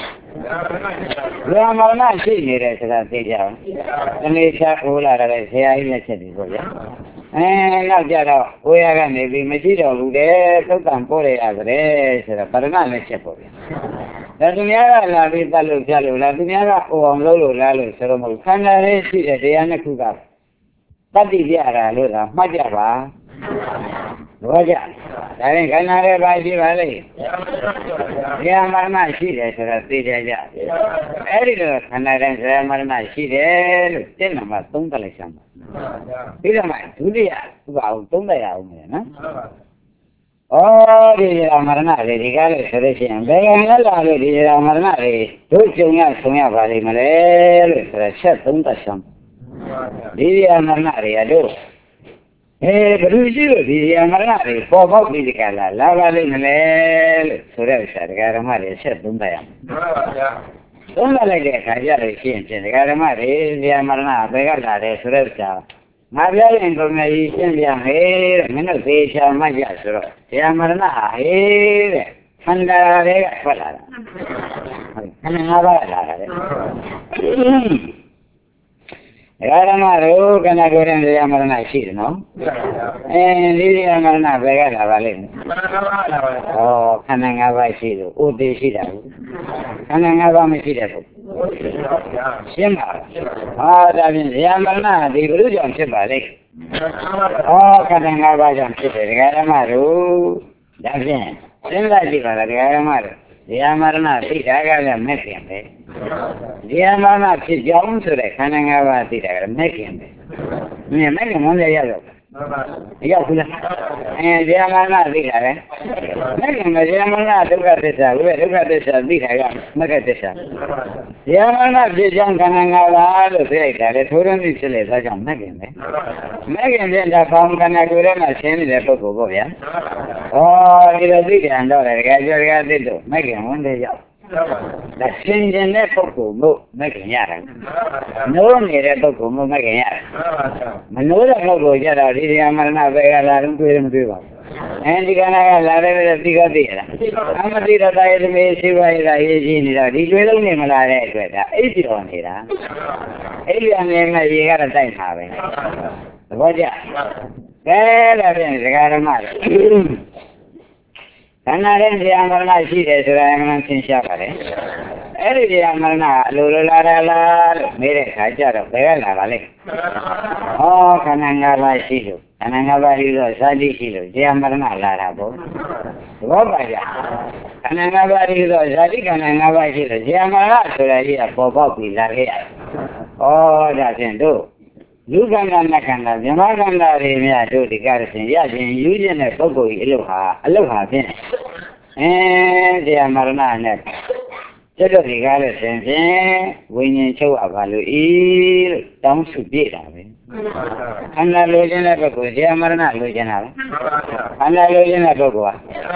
Yamarana, see it as a job. And they shot all out of it, here I mentioned it. And now, Jara, we are going to be material who there, so come for it as a race, but not a shepherd. La dunia la vida lo jalo, la dunia o am lo lo la lo sero mo kana re si de ya na ku ka tati ya ra lo da ma ja ba lo ja da ren kana re ba ji ba le ya mar na shi de so ra ti de ja e ri lo kana ren ya mar na shi de lo tin na ma tong ta le sam pi da ma du li ya ba o tong da ya o me na Oh, di Ramarna, di Gale, Sedesian, Begala, di Ramarna, Tujunya, Sunya, Valley, Malay, Freshet, Tuntasam. Di Ramarna, Ado. Eh, Bruce, di Ramarna, Popo, di Gala, La Valley, Malay, Suresha, Garamari, Shet, Tuntayam. Tunda le Kaya, Science, Garamari, di Ramarna, Begala, Suresha. Maria in conversazione di Amere, meno fece mai piacero. E amarna e andare a parlare. Non aveva parlare. Era maro che na gore di amarna sì, no? E di amarna vega vale. Oh, kana aveva sì, o de sì da. Kana aveva mi sì da. Siapa? Ah, tapi yang mana di Guru John sebalik. Oh, kadang apa John sebalik? Kadang maru, tapi sendiri di mana? Kadang maru. Dia mana tidak kadang mungkin deh. Dia mana si jauh sudah kadang apa tidak kadang mungkin deh. Ni mungkin mana ya lo? Ya sudah. Eh, dia mana tidak kan? Mungkin dia mana juga desa, juga desa tidak kan? Mungkin desa. Dia mana dia jangan kadang apa lo tidak ada. Turun di sini saja mungkin deh. Mungkin dia dah faham kadang kurang macam ni lepas buku ya. Oh, kita tidak anda orang kerja kerja itu. Mungkin mana dia. La scienza ne poco, ma che niara. Non era poco, ma che niara. Ma non era poco, già la vita marna vega la non può più. E di kana la reve di gadira. Amma di da dai me si vai da e ji da di quello ne mala re quella. E di non era. E gli anni ma llegare a dai nave. Voglio. Eh, la bene, llegare male. Kanaren dia marna si de sura yang sinsya kare. Eri dia marna lulu lara lara mere kaca ro begala vale. Oh kananga ba si lo, kananga ba si lo sadi si lo dia marna lara bo. Bo baja. Kananga ba si lo sadi kananga ba si lo dia marna sura dia bo bo pi la ke. Oh da sin do. Yuganda nakanda, Yamaganda Remia do the garrison, Yajin, Eugene, Bogo, Aloha, Aloha, and the Amarana neck. Tell the garrison, when you show a value, down to be. And I lose in a book, the Amarana Lugana. And I lose in a book.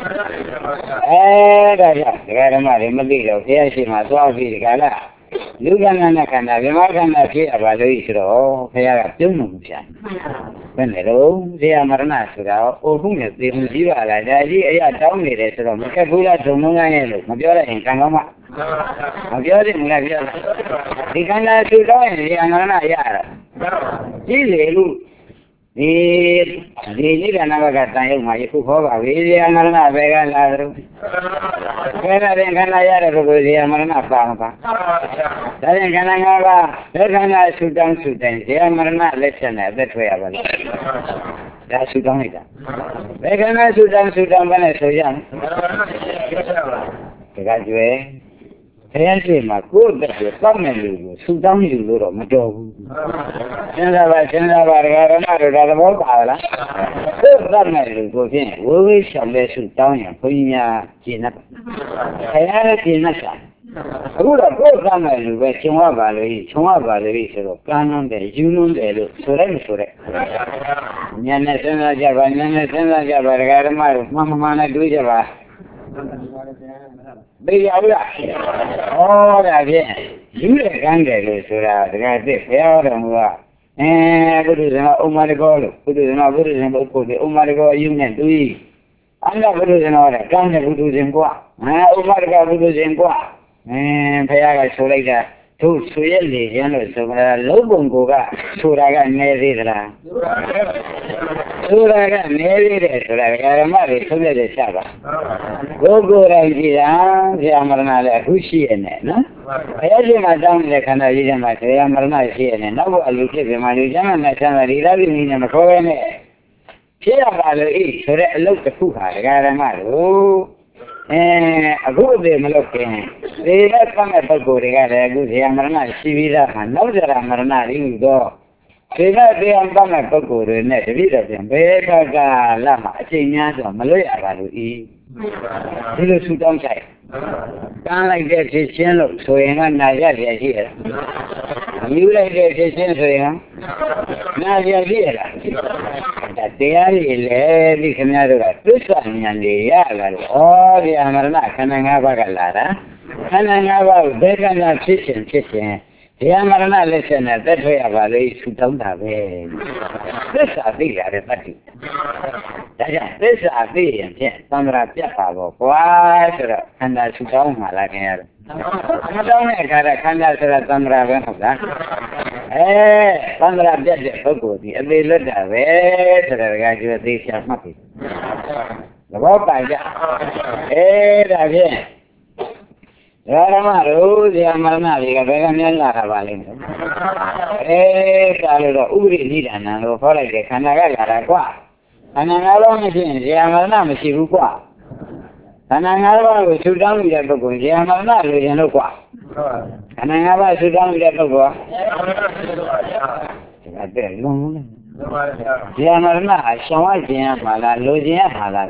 Eh, the Garamari, Maligo, here she must all be the Gala. Lugana nakanda, Yamaganda Kia Valuisro, Paya Tumusha. Venero, the Amarana Sura, or whom is the Muziva, like the idea down with it from Kabula to Munganelo, Mabiola in Kangama. Mabiola in Lavia. The Ganda to join the Amarana Yara. Gilu. Di di ni karena kata yang mai ku kau bawa dia karena bega lalu. Karena dia karena ya ada dia karena apa apa. Jadi karena apa? Karena sudah sudah dia karena lesson ada tu ya balik. Ya sudah ni dah. Karena sudah sudah mana sudah. Kita jual. Saya sih makut dah sama dulu. Sudah ni dulu macam. Jangan lupa, jangan lupa, kerana ada ada bawa kalah. Sudah ni dulu ni, woi sampai sudah ni punya jinak. Saya ada jinak sah. Aku dah kau sama dulu, cuma balik, cuma balik selo. Kanan deh, junun deh, sore sore. Nyanyi sana jawab, nyanyi sana jawab, kerana mama mana dulu jawab. Bây giờ là ô là gì dữ là gan để rồi sửa ra cái gì phải rồi mà eh cái thứ nào ông mà đi coi cái thứ nào cái thứ nào cô thì ông mà đi coi yêu nhận tôi anh là cái thứ nào đấy gan để cái thứ gì quá à ông mà đi coi cái thứ gì quá eh phải cái sửa lại ra tu sửa lại thì nó sửa lâu bông cô cả sửa ra cái này gì đó sửa ra cái này gì đấy sửa ra cái mà đi sửa lại sao vậy Gogo raji dah, dia marna le khushi ene, na? Ayah je macam le kana je macam dia marna khushi ene, na buat lucu macam jangan macam lari lari ni macam kau ene. Siapa kalau ini sore elok terkuha, kerana malu. Eh, aku deh melok ni. Dia kan apa kau kerana aku dia marna sivira, nak jara marna ini do. Dia dia kan apa kau ni, sivira je. Bega lama, cinya tu malu ya kalau ini. Itu sudah saya. Kan lagi dia sesian lo, soalnya najar dia sih. Mula dia sesian soalnya najar dia lah. Dia ni le di sana tu lah. Terus orang dia lah. Oh dia mana kena ngapa kalara? Kena ngapa? Bega nak sesian sesian. Dia mana lesson ada tu ya kalau sudah dah be. Terus abi ada pasti. Dah, terus abi yang je, tamra siapa bawa kuat, anda sudah malah ni. Anda ni kalau anda sudah tamra benar, eh, tamra dia je bagus. Abi lu dah be, sudah gaji di siapa mati. Lepas apa? Eh, dah be. Orang malu dia mana dia began ni lah balik. Eh, kalau dah uri ni dah nak, kalau lagi kena kalau kuat. Anak orang mesti dia mana mesti kuat. Anak orang sudah dia bagus, dia mana dia nak kuat. Anak orang sudah dia bagus. Ada long. Dia mana semua dia malah, lu dia malah.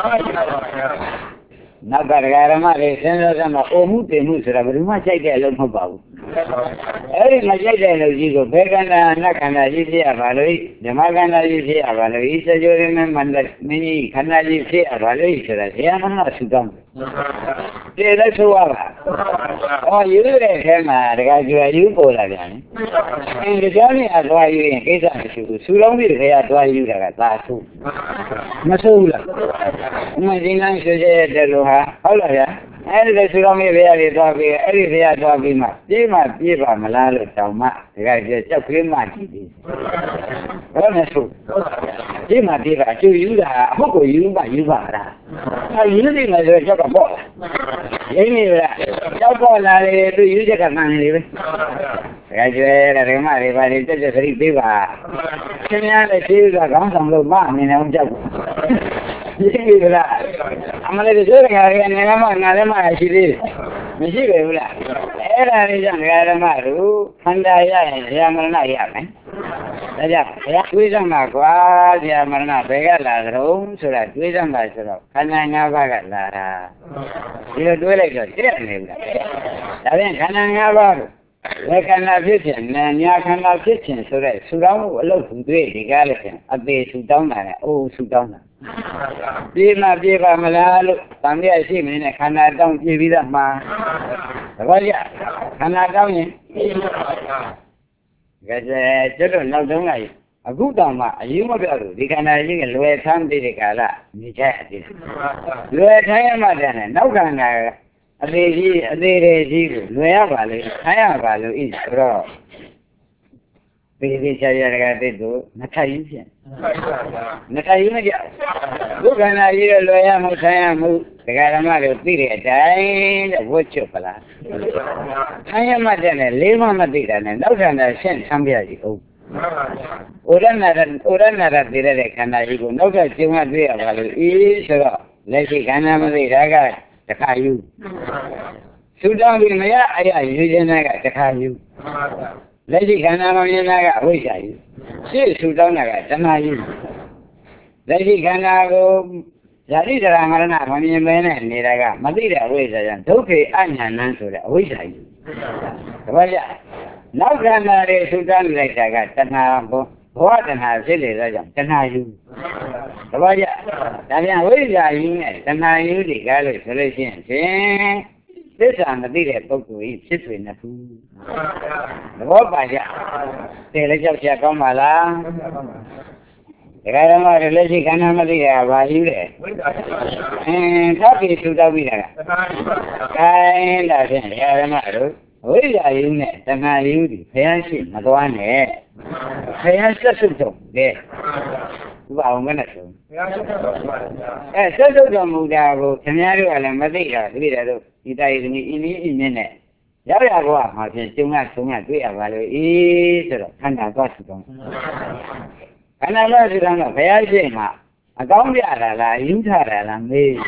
Nak kerja mana? Sen sama omu temu sudah berumah saya kalau mau bau. Eh, macam dia lagi tu. Bekan nak kena jadi apa lagi? Jemaah kena jadi apa lagi? Sejauh ni mandar ni kena jadi apa lagi? Sudah dia mana sudah. Dia dah suara. Oh, you ni kena dekat jual you bola dia ni. Ini dia ni ada you ni kita ni sudah mungkin dia ada you dekat tasu. Masuk lah. Mungkin yang sudah dulu ha. Allah ya. Ini sudah mungkin dia ada tu abi, ini dia ada tu abi mak. Dia mak dia mak malah tahu mak. Dekat dia cakap dia mak jadi. Kalau masuk. Dia mak dia tu you dah. Apa you mak you mak dah. You ni macam cakap apa? Ini lah. Cakap lah tu you cakap mana ni? Dekat dia remah remah itu je sering tiba. Sebenarnya dia dah kamu sambil mak ni nak cakap. Ini lah. Amal itu juga kan nama nama sih. Mesti berulah. Era ni jangan ada malu. Anda ya ya mana ya kan? Saja. Ya kuis sama kuat ya mana bega lah rum surat kuis sama surat. Karena ngapa kan lah. Dia dua lagi dia ni lah. Tapi karena ngapa? Karena fitin, niya karena fitin surat surat lo dua tiga lagi. Abi sudah mana? Oh sudah mana? Dia nak dia malah kami asyik ni karena tahu dia tidak mah. Apa dia? Karena tahu ni. Kerja jodoh nak tahu ni. Aku tahu mah, you mah baru. Di karena ini luar tham di dekala, ni cah di. Luar tham mana ni? Nak karena ada di ada di luar apa lagi? Saya apa lagi? Bro. ပေပေချာချာတကတိတ်ကိုနှစ်ထပ်ယူဖြင့်နှစ်ထပ်ယူမကြဘုခန္ဓာကြီးတော့လွယ်ရမှုဆိုင်ရမှုဒကာဓမ္မတွေသိတဲ့အတိုင်းတဲ့ဝတ်ချွတ်ပလားဆိုင်ရမှတ်တဲ့နဲ့လေးမှမသိတာနဲ့နောက်ခန္ဓာရှင်းဆန်းပြကြည့်ဦးဩရဏရဩရဏရသိတဲ့ခန္ဓာကြီးကိုနောက်ထပ်ကျုံရတွေ့ရပါလို့အေးဆိုတော့လက်ရှိခန္ဓာမသိတာကတခါယူသုတောင်းပြီးမရအရာယူခြင်းကတခါယူလက်ရှိခန္ဓာမမြင်တာကအဝိဇ္ဇာယူရှေ့သုတောင်းတာကတဏှာယူလက်ရှိခန္ဓာကိုဇာတိတရာမရဏမမြင်မဲနဲ့နေတာကမသိတဲ့အဝိဇ္ဇာကြောင့်ဒုက္ခေအညာဏဆိုတဲ့အဝိဇ္ဇာယူတပည့်ကြနောက်ခန္ဓာတွေသုတောင်းလိုက်တာကတဏှာဘောဘောတဏှာဖြစ်လေတော့ကြောင့်တဏှာယူတပည့်ကြဒါပြန်ဝိဇ္ဇာယူနဲ့တဏှာယူတွေကားလို့ဆိုလို့ရှိရင်ဖြင့်သစ္စာမသိတဲ့ပုဂ္ဂိုလ်ကြီးဖြစ်တွင်နှစ်ခုသဘောပါကြတယ်လည်းကြောက်ကြကောင်းပါလားဒကာဓမ္မတွေလက်ရှိခန္ဓာမသိတာဘာယူတယ်အင်းသတ်ပြီးထူတောက်ပြီးတာကခိုင်းလာဖြင့်ဒကာဓမ္မတို့ဝိဇ္ဇာယူနဲ့တဏှာယူဒီဘုရားရှိမသွားနဲ့ဘုရားဆက်စုတော်တဲ့ဥပအောင်မနဲ့ဆိုအဲဆက်စုတော်မူတာကိုခင်ဗျားတို့ကလည်းမသိတာတပည့်တော်တို့ဒီတိုင်းဒီအင်းကြီးအင်းနဲ့ရောက်ရတော့မှာဖြင့်ကျုံရဆုံးရတွေ့ရပါလို့အေးဆိုတော့ခန္ဓာသွားစုတော်ခန္ဓာသွားစုတော်တော့ဘုရားရှိမှအကောင်းပြတာလားယူထတာလားမေး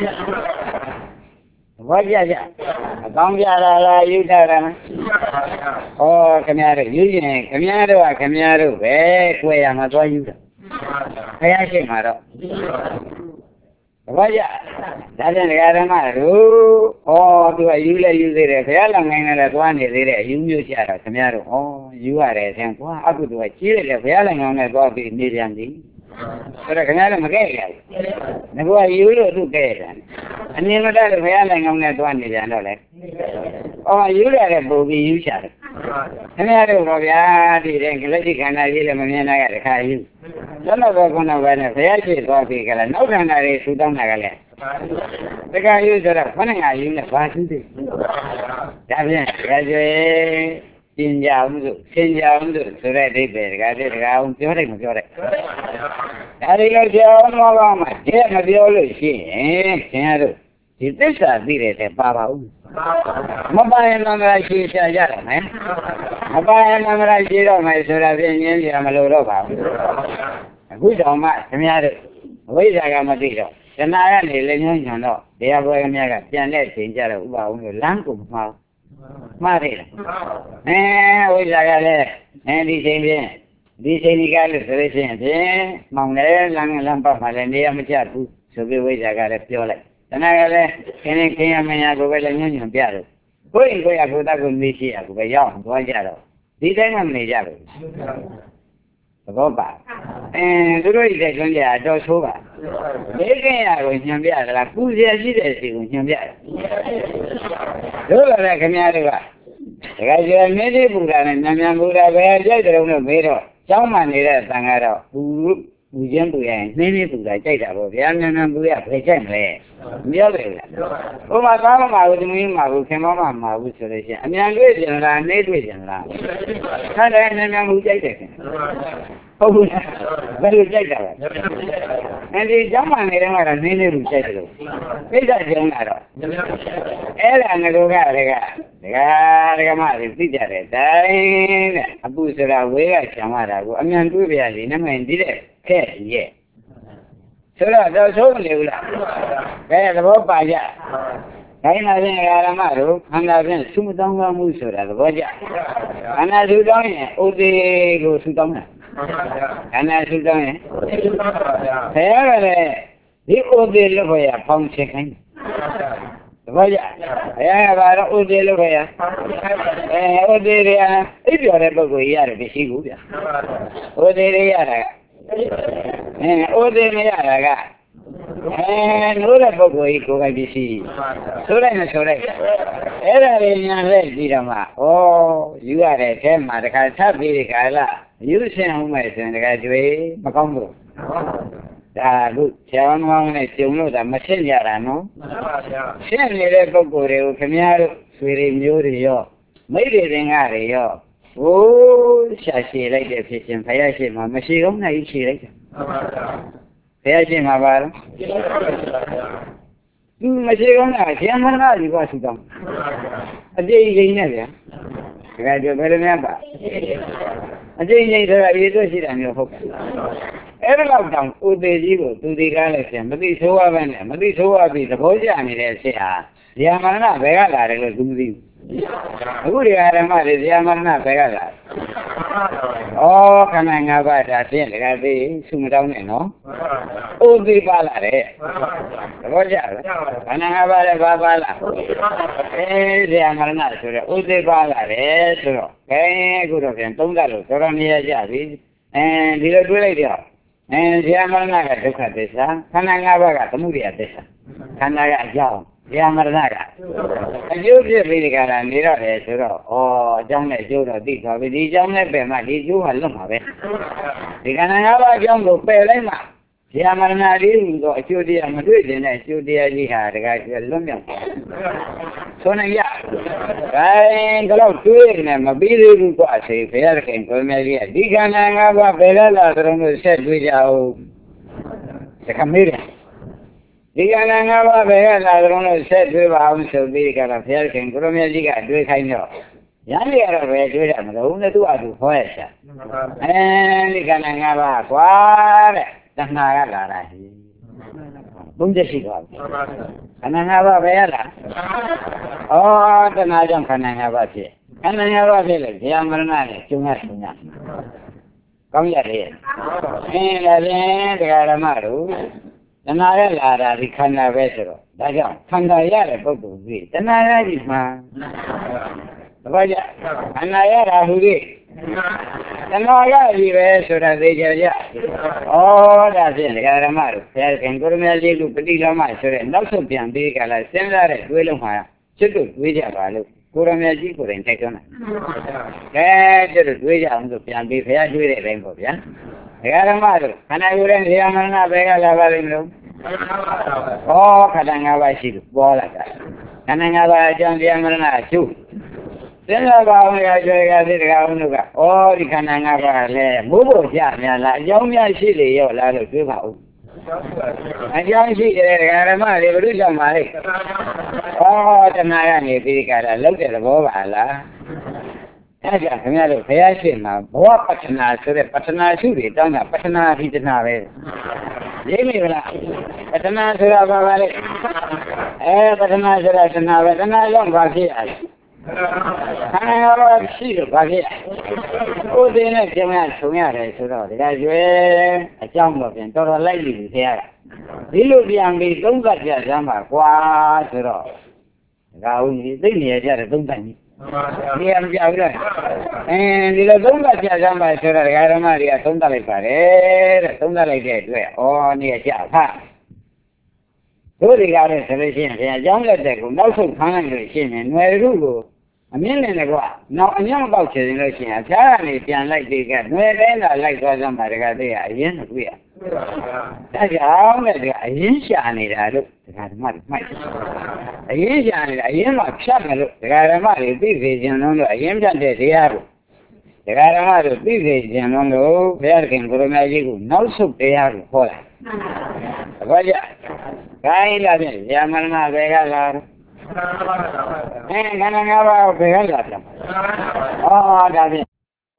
ဘာကြကြအကောင်းပြတာလားယူထတာလားဩခင်ဗျားတို့ယူရင်ခင်ဗျားတို့ကခင်ဗျားတို့ပဲကိုယ်ရမှာသွားယူတာဘုရားရှိမှတော့ဘာကြဒါပြန်ဒကာဓမ္မတို့ဩသူကယူလဲယူသေးတယ်ဘုရားလောင်ငိုင်းလည်းသွားနေသေးတယ်ယူမျိုးကြတော့ခင်ဗျားတို့ဩယူရတယ်ဆင်ကွာအကုသိုလ်ကကြီးတယ်ဘုရားလောင်ငိုင်းနဲ့သွားပြီးနေပြန်ပြီဆိုတော့ခင်ဗျားတို့မကဲ့ရဘူးငါကယူလို့သူကဲ့တယ်အမြင်မတတ်လို့ဘုရားလောင်ငိုင်းနဲ့သွားနေပြန်တော့လေဩယူရတယ်ပုံပြီးယူချတယ်ခင်ဗျားတို့တော့ဗျာဒီတဲ့လက်ရှိခန္ဓာကြီးလည်းမမြင်နိုင်ရတခါယူကျွန်တော်ကခုနကလည်းဘုရားရှိသွားပြီကလည်းနောက်ခန္ဓာတွေထူတောင်းတာကလည်းတခါယူဆိုတော့ခဏငါယူနဲ့ဘာသူသေးဒါဖြင့်ကြွယ်ပညာမှုတို့သင်ညာမှုတို့ဆိုတဲ့အိဗယ်တခါတည်းတခါအောင်ပြောတယ်မပြောတယ်ဒါတွေလည်းပြောင်းသွားပါမှတည်းမပြောလို့ရှိရင်ခင်ဗျားတို့ဒီသစ္စာသိတဲ့တဲ့ပါပါဦးမပါရင်လည်းမရရှိချကြတယ်မယ်မပါရင်လည်းမရရှိတော့မယ်ဆိုတာဖြင့်ညင်းကြမလို့တော့ပါဘူးအခုတောင်မှခင်ဗျားတို့အဝိဇ္ဇာကမသိတော့တဏှာကနေလည်းညှို့ညွန်တော့တရားပွဲခင်ဗျားကပြန်တဲ့ချိန်ကြတော့ဥပအောင်လို့လမ်းကိုမှားမှားတယ်အဲဝိဇ္ဇာကလည်းအဲဒီချိန်ဖြင့်ဒီချိန်ဒီကလည်းဆိုလို့ရှိရင်ဖြင့်မောင်လည်းလမ်းလမ်းပတ်မှလည်းနေရာမကျဘူးဆိုပြီးဝိဇ္ဇာကလည်းပြောလိုက်တဏှာကလည်းခင်းခင်းရမရကိုပဲလည်းညှို့ညွန်ပြတယ်ကိုယ်ကိုယ်ရကိုယ်တတ်ကိုမေးရှိရကိုပဲရောက်သွားကြတော့ဒီတိုင်းမှမနေကြဘူးသဘောပါအင်းသူတို့ဤတဲ့ကျွန်းကြအတော်ဆိုးပါမေးခင်ရကိုညွန်ပြတယ်လားပူဇော်ရှိတဲ့စီကိုညွန်ပြတယ်တို့လည်းခင်ဗျားတို့ကတခါကျမင်းကြီးပူတာနဲ့မြန်မြန်ပူတာပဲကြိုက်တယ်လို့မေးတော့ကျောင်းမှနေတဲ့သံဃာတော့ပူပူချင်းပူရင်နှင်းနှင်းပူတာကြိုက်တာပေါ့ဗျာမြန်မြန်ပူရဘယ်ကြိုက်မလဲမပြောလေလားဥပမာသားမမှာဘူးသမီးမှာဘူးခင်မမမှာဘူးဆိုလို့ရှိရင်အမြန်တွေ့ကြလားနှေးတွေ့ကြလားခါတယ်မြန်မြန်ပူကြိုက်တယ်ခင်ဟုတ်ဘူးဘယ်လိုကြိုက်တာလဲအဲဒီကျောင်းမှနေတော့ကတော့နှင်းနှင်းပူကြိုက်တယ်လို့သိတာကျုံလာတော့အဲ့ဒါငါတို့ကတကဒကာဒကာမတွေသိကြတယ်တိုင်းတဲ့အပူဆိုတာဝေးကချမ်းရတာကိုအမြန်တွေးပြရစီနမင်းဒီတဲ့ခဲ့ရဲ့ဆိုတော့တော့ဆုံးနေဘူးလားဘယ်သဘောပါကြခိုင်းလာတဲ့ဓမ္မတို့ခန္ဓာဖြင့်သုမတောင်းကောင်းမှုဆိုတာသဘောကျခန္ဓာသုတောင်းရင်ဥဒေကိုသုတောင်းတာခန္ဓာသုတောင်းရင်ဆရာကလည်းဒီဥဒေလို့ခေါ်ရပေါင်းချက်ခိုင်းသဘောကျဘုရားကဘာတော့ဥဒေလို့ခေါ်ရအဲဥဒေရအိပ်ပျော်တဲ့ပုဂ္ဂိုလ်ရတယ်မရှိဘူးဗျဥဒေရရတာအဲဥဒေမရတာကအဲနိုးတဲ့ပုဂ္ဂိုလ်ကြီးကိုယ်ပိုင်ပစ္စည်းဆိုလိုက်မဆိုလိုက်အဲ့ဒါလေးညာလက်ကြည့်တော့မှဩယူရတဲ့အဲမှာတခါထပ်ပြီးဒီခါလာယူဆင်အောင်မဲ့ဆိုရင်တခါကျွေးမကောင်းဘူးဒါလူဆရာမောင်နဲ့ကျုံလို့ဒါမရှင်းကြတာနော်ရှင်းနေတဲ့ပုဂ္ဂိုလ်တွေကိုခင်ဗျားတို့ဆွေတွေမျိုးတွေရောမိတွေတင်ကားတွေရော Oh, shashi like the fish and fire shame, Mamma, she don't know she like fire shame about Machigona, Yamana, you was done. A day you never. I do remember. A day later, I do sit on your hook. Every lockdown, would be zero to the galaxy, but this over and but this over be the Bojan, they say, Yamana, Vegala, do this. Who do I remember is Yamana Vegala? Oh, can I have that thing? I be soon down, no? Oh, the Balare. Roger, can I have a Babala? Eh, the Amarna, oh, the Balare, eh, good of them, Tongalo, Torania Javi, and the little lady. And the Amarnaga took at this, Kanagaga, the movie at this, Kanaga Jow. Yamarnaga. And you really got a mirror, or John Judah did, or with the John Nebema, did you alone of it? The Kanagawa Jungle Pelema. Yamarnadi, go to the Madrid, and I to the idea, the guy to Lumia. So now, yeah, I go out to it, and a billion was a fair came to Maria. The Kanagawa Bella, the said with our the chameleon. The Gananga Vega, I don't know, said we were out to be a fair king, Gromia, do it, I know. Yanni are a way to them, the only two are to Poesha. And the Gananga, what? That's not a lara. Bundesliga. Kananga Vela. Oh, the Najam Kananga Vati. Kananga Village, Yamarana, Chumashina. Come here. And the Aramaru. The Nara, the Kana Vesero. That's all. Kandayara, go to be. The Nara is man. The Vaja, Anayara, who is. The Nara is Vesero, they are. Oh, that's it. The Garamar. There can go to me, look at the Master, and also be on big, and I send that at Willamaya. Chitu, Vija, Kuramaji, couldn't take on it. That's Vija, the Pian, fair to the rainbow, yeah? Garamar, and I wouldn't hear Mana Vega Lavarim. Oh, Katanga, Bola. Kananga, John Diamana, too. Then about the oh, the Kananga, Mubu, Yamia, Yomia Chili, your lad of Duval. And young Chili, Garamar, Revolution, Mari. Oh, the Nayani, the look at the Bovala. That's a familiar fashion now. What Patana, so the Patana should be done, a Patana, he did not have. Jamie, Patana, so about it. Eh, Patana, so that's another, and I don't got here. I see you, but here. Oh, the next man, so yeah, so that you a jump of and total lady here. The Lubian be don't got your jumper, what? Now, the near don't bang. And the Dunga Jamba said, I don't know, I don't like that, don't like that, or near Java. So they got a solution, and younger deck will also come and machine and where you go. A million ago, now a young about in Russian, apparently, like they got no end, I like what somebody got there, yes, we are. That's how I didn't I look. I usually I am not shabby, the Garamari, big vision on the Yamjan de Diabo. The Garamari, big vision on the old American Goromagic, no soup they have for. Vaja, Kain Latin, Yamana Vega. And Gananga Vega. Oh, that's it.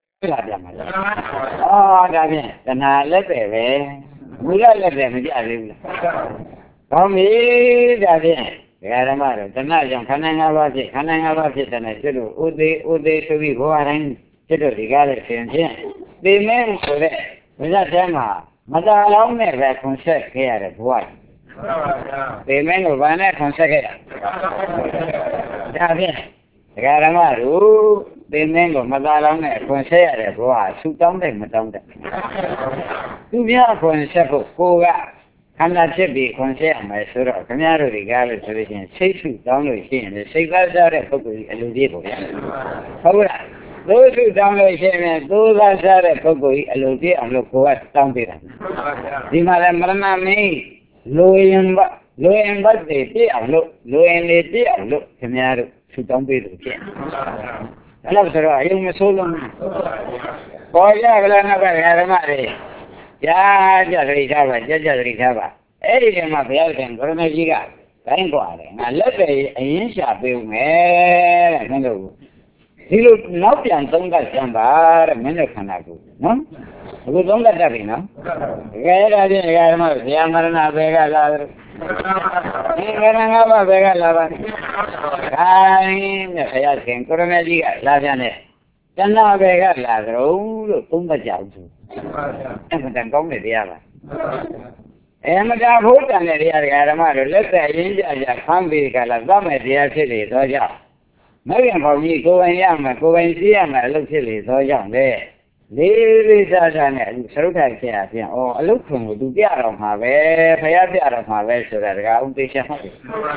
Oh, that's it. Then I let it. We got let them. Come here, that's it. Garamar, the Najan, Kananga, Kananga, and I said, Ude, Ude, to be going to the galaxy and here. They meant for that. Without them, Mother alone never concert here at what? They meant of one concert here. That's it. Garamar, oh, they meant of Mother alone concert at what? Shoot down them, down them. To be a concert of four. And that's a big concern, my sort of Camaro regarded television, six feet down the machine, the six guys are a couple of people. However, those who down the machine, those guys are a couple of Elodie and look what down there. The Maramana me, low in but low in but they look, low in the look, Camaro, to don't be the king. အဲ့လိုဆိုတော့အယုံမဆိုးလုံးပေါ်ကြကလည်းနောက်ကဓမ္မတွေကြာကြသတိထားပါကြကြသတိထားပါအဲ့ဒီတည်းမှာဘုရားရှင်ကိုရမကြီးကတိုင်းกว่าတယ်ငါလက်ပဲအရင်ရှာပေးဦးမယ်တဲ့မင်းတို့ဒီလိုနောက်ပြန်သုံးသပ်စမ်းပါတဲ့မင်းတို့ခန္ဓာကိုနော်အခုသုံးသပ်တတ်ပြီနော်တကယ်ဒါဖြင့်ဓမ္မဆရာမရဏဘေကလာတယ်ဒီကရဏငါးပါးဘေကလာပါခိုင်းတဲ့ဘုရားရှင်ကိုရမကြီးကလာပြန်တယ်တဏှာဘေကလာကြလို့သုံးသပ်ကြဘူးအဲ့ဒါကောင်းတယ်တရားပါအမတာဘုဒ္ဓနဲ့တရားဓမ္မတို့လက်သက်ရင်းကြကြဖမ်းပြီးကြလာသတ်မဲ့တရားဖြစ်လေသောကြောင့်မဂ္ဂင်ဘုံကြီးကိုယ်ပိုင်ရမယ်ကိုယ်ပိုင်သိရမယ်အလုပ်ဖြစ်လေသောကြောင့်လေလေးလေးစားစားနဲ့အခုသရုပ်ထိုင်ဖြစ်အပြင်ဩအလုပ်ခွင်ကိုသူပြတော်မှာပဲဖယားပြတော်မှာပဲဆိုတာတကားအောင်သိချင်ဟုတ်တယ်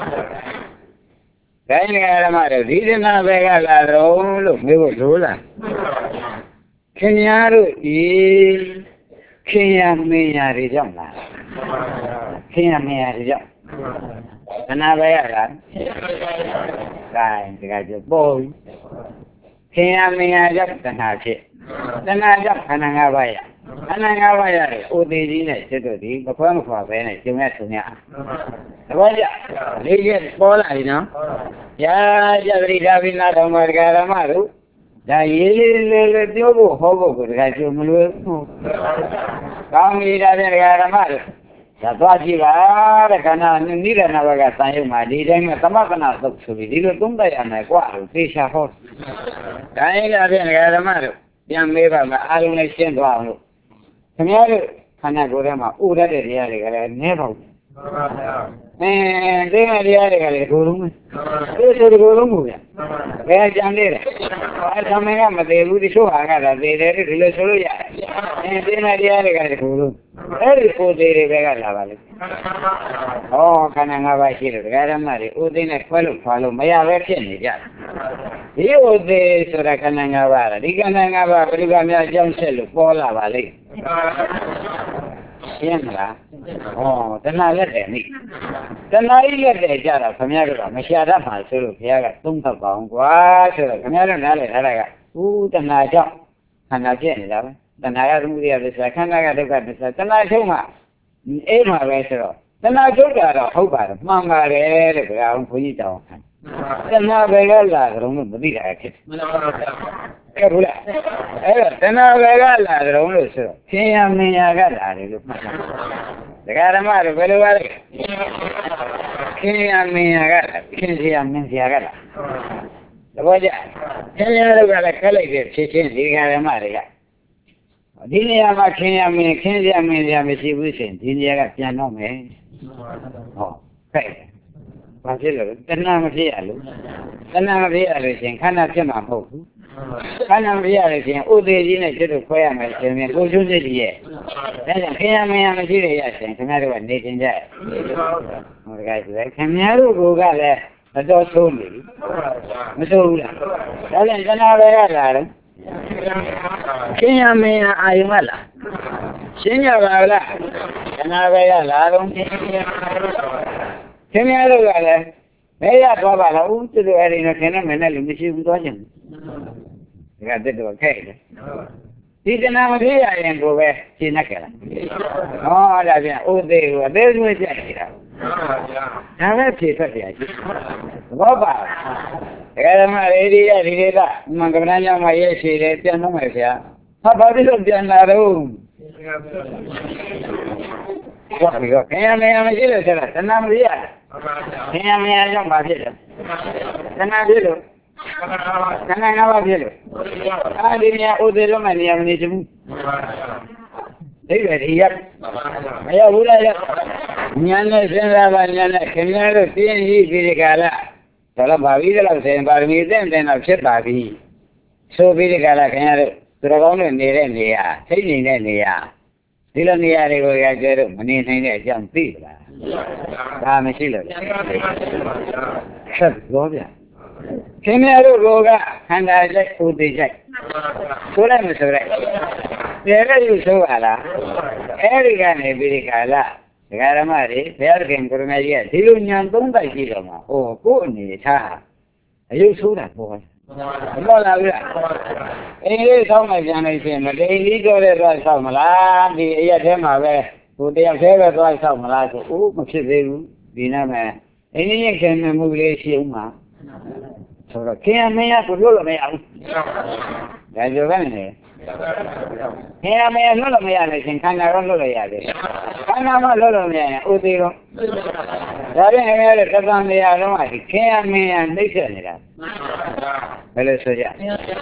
။ဒါနဲ့ဓမ္မတို့ဒီဒနာပဲကလာတော့လို့မေးဖို့လိုလား။ခင်များတို့ဤခင်ရမင်းရတွေကြောင့်လား။ခင်ရမင်းရတွေကြောင့်ဒနာပဲရလား။ဒါတကယ်ကြပေါ်ခင်ရမင်းရကြောင့်ဒနာဖြစ်တဏှာကြောင့်ခန္ဓာ၅ပါးရခန္ဓာ၅ပါးရတယ်အိုသေးကြီးနဲ့စစ်တို့ဒီမခွဲမခွာပဲနဲ့ကျုံရဆုံရသဘောကျလေးချက်ပေါ်လာပြီနော်ရာကြသတိထားပြီးနားထောင်ပါဒကာရမတို့ဒါရေးလေးလေးလေးပြောဖို့ဟောဖို့ကိုဒကာကျုံမလွယ်ဘူးကောင်းပြီဒါဖြင့်ဒကာရမတို့ဒါသွားကြည့်ပါတဲ့ခန္ဓာနိဒနာဘကသံယုံမှာဒီတိုင်းမှာသမကနာသုတ်ဆိုပြီးဒီလိုသုံးတတ်ရမယ်ကွာလို့သိချာဟောဒါရင်ဒါဖြင့်ဒကာရမတို့ပြန်မေးပါမယ်အားလုံးလည်းရှင်းသွားအောင်လို့ခင်ဗျားတို့ခန္ဓာကိုယ်ထဲမှာဥရတဲ့တရားတွေကလည်းနည်းပါဘူးအင်းဒီမှာတရားတွေကလည်းကိုယ်လုံးပဲဒီလိုဒီကိုယ်လုံးမူဗျဘယ်ကြံနေလဲအဲသမင်ကမသေးဘူးဒီချို့ဟာကသာသေးတယ်ဒီလိုဆိုလို့ရတယ်အင်းဒီမှာတရားတွေကလည်းကိုယ်လုံးအဲ့ဒီကိုယ်သေးတွေကလာပါလိမ့်ဩခန္ဓာ၅ပါးရှိတယ်ဒကာဓမ္မတွေဥသိနဲ့ခွဲလို့ခွာလို့မရပဲဖြစ်နေကြဒီဥသိဆိုတာခန္ဓာ၅ပါးလားဒီခန္ဓာ၅ပါးဘယ်လိုကများအကြောင်းဆက်လို့ပေါ်လာပါလိမ့်ရှင်းမလားဩတဏှာလက်တယ်နိတဏှာကြီးလက်တယ်ကြတာခင်ဗျားတို့ကမရှာတတ်ပါဆိုလို့ဘုရားကသုံးဖတ်ပါအောင်ကွာဆိုတော့ခင်ဗျားတို့နားလည်ထားတာကဥတဏှာကြောင့်ခန္ဓာဖြစ်နေတာပဲတဏှာကသမုဒိယသစ္စာခန္ဓာကဒုက္ခသစ္စာတဏှာချုပ်မှအေးမှာပဲဆိုတော့တဏှာချုပ်တာတော့ဟုတ်ပါတယ်မှန်ပါတယ်တဲ့ဗျာအောင်ခွန်ကြီးတောင်းတဏှာပဲကလာကြတော့မသိတာဖြစ်မှန်ပါပါအဲ့ဘူးလားအဲ့တော့တဏှာပဲကလာကြတော့လို့ဆိုတော့ခင်ရမင်းရကလာတယ်လို့မှတ်တာဒကာဓမ္မတို့ဘယ်လိုပါလဲခင်ရမင်းရကလာခင်စီရမင်းစီရကလာတပည့်ကြခင်ရတို့ကလည်းခက်လိုက်တယ်ဖြစ်ချင်းဒီဒကာဓမ္မတွေကဒီနေရာမှာခင်ရမင်းခင်ရမင်းရမရှိဘူးရှင်ဒီနေရာကပြန်တော့မယ်ဟောဖဲ့ဘာဖြစ်လို့တဏှာမဖြစ်ရလို့တဏှာမဖြစ်ရလို့ရှင်ခန္ဓာဖြစ်မှာမဟုတ်ဘူးခန္ဓာမဖြစ်ရလို့ရှင်ဥသေးကြီးနဲ့ကျွတ်တို့ခွဲရမယ်ရှင်ပြန်ကိုကျွတ်စစ်ကြီးရဲ့ဒါကြောင့်ခင်ရမင်းရမရှိရရရှင်ခင်ဗျားတို့ကနေတင်ကြဟောတကယ်ဆိုခင်ဗျားတို့ကလည်းမတော်ဆုံးနေဘူးမဆိုးဘူးလားဒါကြောင့်တဏှာပဲရလာတယ်ခင်ရမင်းရအာယုံလားရှင်းကြပါလားတဏှာပဲရလာတော့ခင်ဗျားတို့ကလည်းဘယ်ရသွားပါလားဦးသူတို့အဲ့ဒီနဲ့ခင်နဲ့မနဲ့လူမရှိဘူးသွားချင်ဒီကတက်တော့ခဲ့တယ်ဒီတဏှာမဖြစ်ရရင်ကိုပဲရှင်းနေကြလားဟောဒါပြန်ဥသေးကိုအသေးစွဲကြက်နေတာဒါပဲဖြေဖက်ပြရှိဘောပါဒကာဓမ္မရေဒီရဒီဒေတာမင်္ဂလာညမှာရဲ့ရှိတယ်ပြန်တော့မယ်ဗျာဟာဘာဖြစ်လို့ပြန်လာတော့ဘာဖြစ်လို့ခင်ဗျာမင်းမရှိလို့ဆိုတာတဏှာမဖြစ်ရခင်ဗျာမင်းကြောင့်ဘာဖြစ်လဲတဏှာဖြစ်လို့ခန္ဓာ၅ပါးဖြစ်လို့အဲဒီနေရာဥသေးလုံးမနေရာမနေချင်ဘူးဒီပဲဒီရမရဘူးလားညာနဲ့စဉ်းစားပါညာနဲ့ခင်ဗျားတို့ပြင်းရှိပြီးဒီကလာဒါတော့ပါပြီတော့ဆိုရင်ပါရမီသင့်တဲ့တော့ဖြစ်ပါပြီဆိုပြီးဒီကလာခင်ဗျားတို့သူတော်ကောင်းတွေနေတဲ့နေရာထိတ်နေတဲ့နေရာဒီလိုနေရာတွေကိုရကျဲတော့မနေနိုင်တဲ့အကြောင်းသိလားဒါမရှိလို့ဆက်ပြောပြခင်ဗျားတို့ကခန္ဓာစိတ်ဥသိစိတ်ဆိုလိုက်မဆိုလိုက်တယ်လည်းယူဆိုပါလားအဲ့ဒီကနေပြီးဒီကလာဒကာရမတွေဘုရားခင်ကိုရမကြီးကဒီလိုညာသုံးတိုက်ကြည့်တော့မှာဟောကိုယ်အနေထားအယုတ်ဆိုးတာပေါ်လို့လာပြီလားအိမ်လေးဆောင်းမှပြန်နေရှင်မတိန်ကြီးတော့တဲ့သွားဆောက်မလားဒီအရက်ထဲမှာပဲကိုတယောက်သေးပဲသွားဆောက်မလားဆိုအိုးမဖြစ်သေးဘူးဒီနေ့မှအိမ်ကြီးခင်မမှုလေးရှိဦးမှာဆိုတော့ခင်ရမင်းရကိုလို့လို့မရဘူးဒါကြောင့်ကနေခင်ရမင်းလို့လို့မရလို့ရှင်ခန္ဓာတော့လို့လို့ရတယ်ခန္ဓာမှလို့လို့မရရင်ဥသေးတော့ဒါပြန်ခင်ရတဲ့သတ္တန်တရားလုံးကခင်ရမင်းရနှိမ့်ဆက်နေတာဘယ်လိုဆိုကြ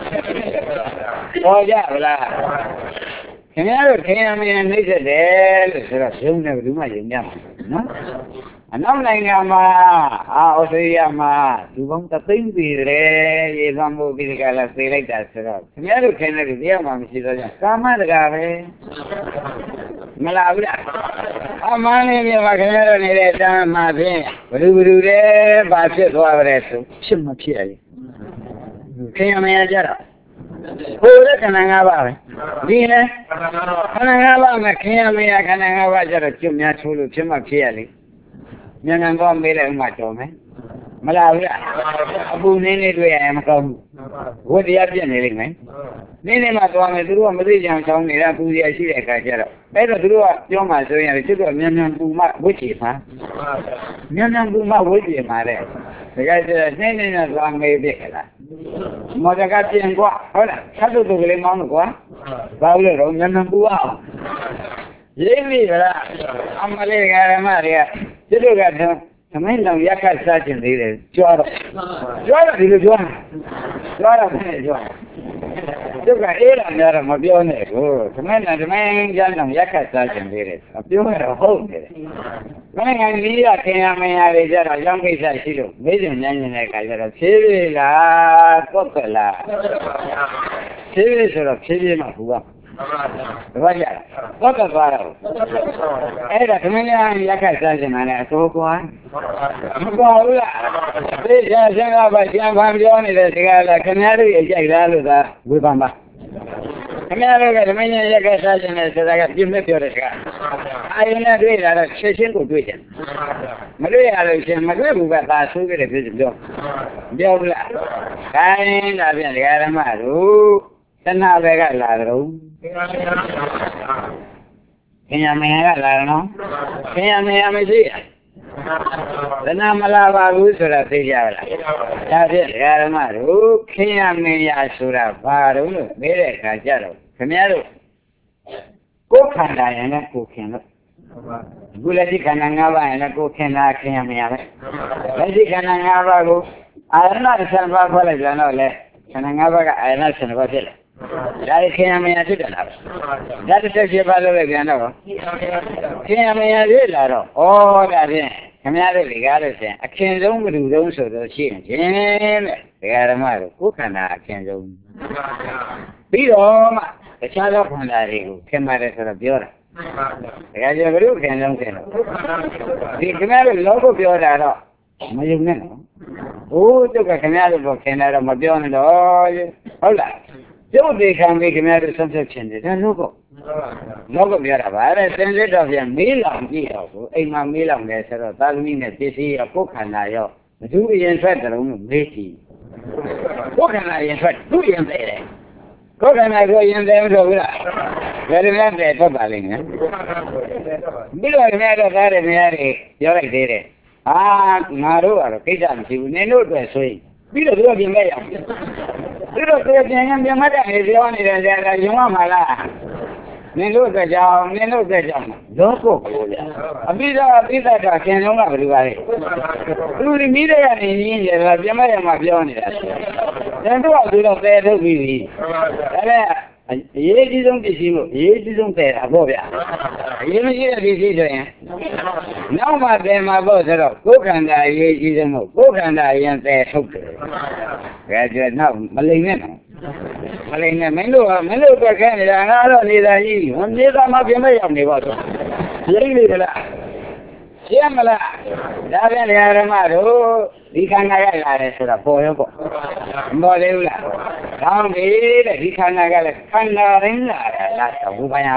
ပေါ်ကြဗလားခင်ဗျားတို့ခင်ရမင်းနှိမ့်ဆက်တယ်လို့ဆိုတော့ယုံတယ်ဘယ်သူမှယုံကြမှာနော်အနောက်နိုင်ငံမှာအာဩစတြေးလျမှာလူပေါင်းသသိန်းပြည်တယ်ရေသမှုပြီးကြလားသိလိုက်တာဆိုတော့ခင်ဗျားတို့ခင်တဲ့လူတရားမှမရှိတော့ကြကာမတကာပဲမလားဘူးလားအမှန်လေးပြပါခင်ဗျားတို့နေတဲ့တမ်းမှာဖြင့်ဘလူဘလူတဲ့ဘာဖြစ်သွားကြလဲဆိုဖြစ်မဖြစ်ရည်ခင်ရမင်းကြတော့ဟိုတဲ့ခန္ဓာ၅ပါးပဲဒီနဲ့ခန္ဓာ၅ပါးမှာခင်ရမင်းခန္ဓာ၅ပါးကြတော့ကျွတ်များချိုးလို့ဖြစ်မှဖြစ်ရလေမြန်မြန်တော့မေးလိုက်မှတော်မယ်မလားဘူးလားအပူနင်းနေတွေ့ရင်မကောင်းဘူးဝတ်တရားပြည့်နေလိမ့်မယ်နင်းနေမှသွားမယ်သူတို့ကမသိကြအောင်ချောင်းနေတာပူရရှိတဲ့အခါကျတော့အဲ့တော့သူတို့ကပြောမှဆိုရင်ကျွတ်တော့မြန်မြန်ပူမှဝတ်ချင်မှာမြန်မြန်ပူမှဝတ်ချင်မှာတဲ့ဒါကြတဲ့နင်းနေနဲ့သွားမေးပြခလားမော်တကပြင်ကွာဟုတ်လားဆက်လို့တူကလေးမောင်းလို့ကွာဘာလို့လဲတော့မြန်မြန်ပူအောင်ရင်းပြီလားအမလေးကရမတွေကဒီလိုကတော့သမင်းတော်ရက်ခတ်စားခြင်းသေးတယ်ကြွားတော့ကြွားတော့ဒီလိုကြွားကြွားတော့ဘယ်ကြွားသူကအေးလာများတော့မပြောနဲ့ကိုသမင်းတော်သမင်းကျန်းတော်ရက်ခတ်စားခြင်းသေးတယ်ပြောရတော့ဟုတ်တယ်မင်းကကြီးရခင်ရမင်းရတွေကြတော့ရောင်းကိစ္စရှိလို့မေးစင်ညံ့ညင်တဲ့အခါကျတော့ဖြည်းဖြည်းလားကော့ကလားဖြည်းဖြည်းဆိုတော့ဖြည်းဖြည်းမှဘူးကဘာကြလဲတော့ကသွားတော့အဲ့ဒါသမင်းများရက်ခတ်စားခြင်းနဲ့အစိုးကွာမကွာဘူးလားသိရစင်ကပါကျန်ဖန်ပြောနေတဲ့စကားလားခင်ဗျားတို့ရဲ့ကြိုက်လားလို့သာဝေဖန်ပါခင်ဗျားတို့ကသမင်းများရက်ခတ်စားခြင်းနဲ့စကားကပြင်းမဲ့ပြောတဲ့စကားအာရုံနဲ့တွေ့တာတော့ချက်ချင်းကိုတွေ့တယ်မတွေ့ရလို့ရှင်မတွေ့ဘူးကသာဆိုးကြတယ်ဖြစ်ပြောပြောဘူးလားခိုင်းတာပြန်ဒကာဓမ္မတို့တဏှာပဲကလာတော့ခင်ဗျာမင်းကလာတော့ခင်ဗျာမင်းမရှိတဏှာမလာပါဘူးဆိုတာသိကြလားဒါဖြင့်ဒကာဓမ္မတို့ခင်ဗျာမင်းရဆိုတာဘာလို့လို့မေးတဲ့အခါကျတော့ခင်ဗျားတို့ကိုယ်ခန္ဓာရင်နဲ့ကိုယ်ခင်လို့အခုလက်ရှိခန္ဓာ၅ပါးရင်လည်းကိုယ်ခင်တာခင်ဗျာမင်းရပဲလက်ရှိခန္ဓာ၅ပါးကိုအာရဏဆယ်ပါးဖွဲ့လိုက်ကြတော့လေခန္ဓာ၅ပါးကအာရဏဆယ်ပါးဖြစ်တယ်ဒါခင်ဗျာမင်းဖြစ်တယ်လားဒါတစ်ချက်ဖြစ်ပါလို့ပဲပြန်တော့ခင်ဗျာမင်းဖြစ်လာတော့ဩဒါဖြင့်ခင်ဗျားတို့ဒီကားလို့ဆိုရင်အခင်ဆုံးဘယ်သူဆုံးဆိုတော့ရှိရင်ချင်းတဲ့ဒကာဓမ္မတို့ကိုယ်ခန္ဓာအခင်ဆုံးပြီးတော့မှတခြားသောခန္ဓာတွေကိုခင်ပါတယ်ဆိုတော့ပြောတာဒကာကျဘယ်လိုခင်ဆုံးခင်တော့ဒီခင်ဗျားတို့လောကပြောတာတော့မယုံနဲ့နော်ဟိုးတုတ်ကခင်ဗျားတို့ခင်တာတော့မပြောနဲ့တော့ဟုတ်လားကျုပ်ဒီခံပြီးခင်ဗျားတို့ဆုံးဖြတ်ခြင်းတယ်ဒါလို့ပေါ့လောကပြောတာပါအဲ့ဒါစင်စစ်တော့ပြန်မေးလောင်ကြည့်တော့ကိုအိမ်မှာမေးလောင်တယ်ဆိုတော့သာသမီနဲ့ပစ္စည်းရောကိုယ်ခန္ဓာရောဘသူအရင်ထွက်တယ်လို့မေးကြည့်ကိုယ်ခန္ဓာရင်ထွက်သူ့ရင်သေးတယ်ကိုယ်ခန္ဓာကိုရင်သေးမလို့ဘူးလားဘယ်လိုလဲတဲ့ထွက်ပါလိမ့်မယ်ပြီးတော့ခင်ဗျားတို့သားတယ်များတွေပြောလိုက်သေးတယ်အာငါတို့ကတော့ကိစ္စမရှိဘူးနင်တို့အတွက်ဆိုရင်ပြီးတော့သူကပြင်မဲ့ရအောင်ပြီးတော့သူပြင်ရင်ပြင်မတတ်နေပြောနေတယ်ကြာတာယုံမှာလားနင်တို့အတွက်ကြောင့်နင်တို့အတွက်ကြောင့်လောကုတ်ကိုလေအပိဓာအပိဓာတာခင်ဆုံးကဘယ်လိုပါလဲသူဒီမိတဲ့ကနေရင်းရတာပြင်မဲ့ရမှာပြောနေတာတန်တော့သူတော့တဲထုတ်ပြီးပြီဒါနဲ့အရေးကြီးဆုံးပစ္စည်းမို့အရေးကြီးဆုံးတဲတာပေါ့ဗျအရေးမရှိတဲ့ပစ္စည်းဆိုရင်နောက်မှတဲမှာပေါ့ဆိုတော့ကိုယ်ခန္ဓာအရေးကြီးဆုံးမို့ကိုယ်ခန္ဓာရင်တဲထုတ်တယ်ဒါကြတော့မလိမ့်နဲ့နော်မလိမ့်နဲ့မင်းတို့ကမင်းတို့ကခဲနေတာငါတော့နေသားကြီးနေသားမှပြင်မဲ့ရောက်နေပါတော့လိမ့်နေကြလားရှင်းမလားဒါပြန်ဓမ္မတို့ဒီခန္ဓာရလာတယ်ဆိုတာပေါ်ရောပေါ့မပေါ်သေးဘူးလားကောင်းပြီတဲ့ဒီခန္ဓာကလည်းခန္ဓာရင်းလာတယ်လားဘုဘာရဘူး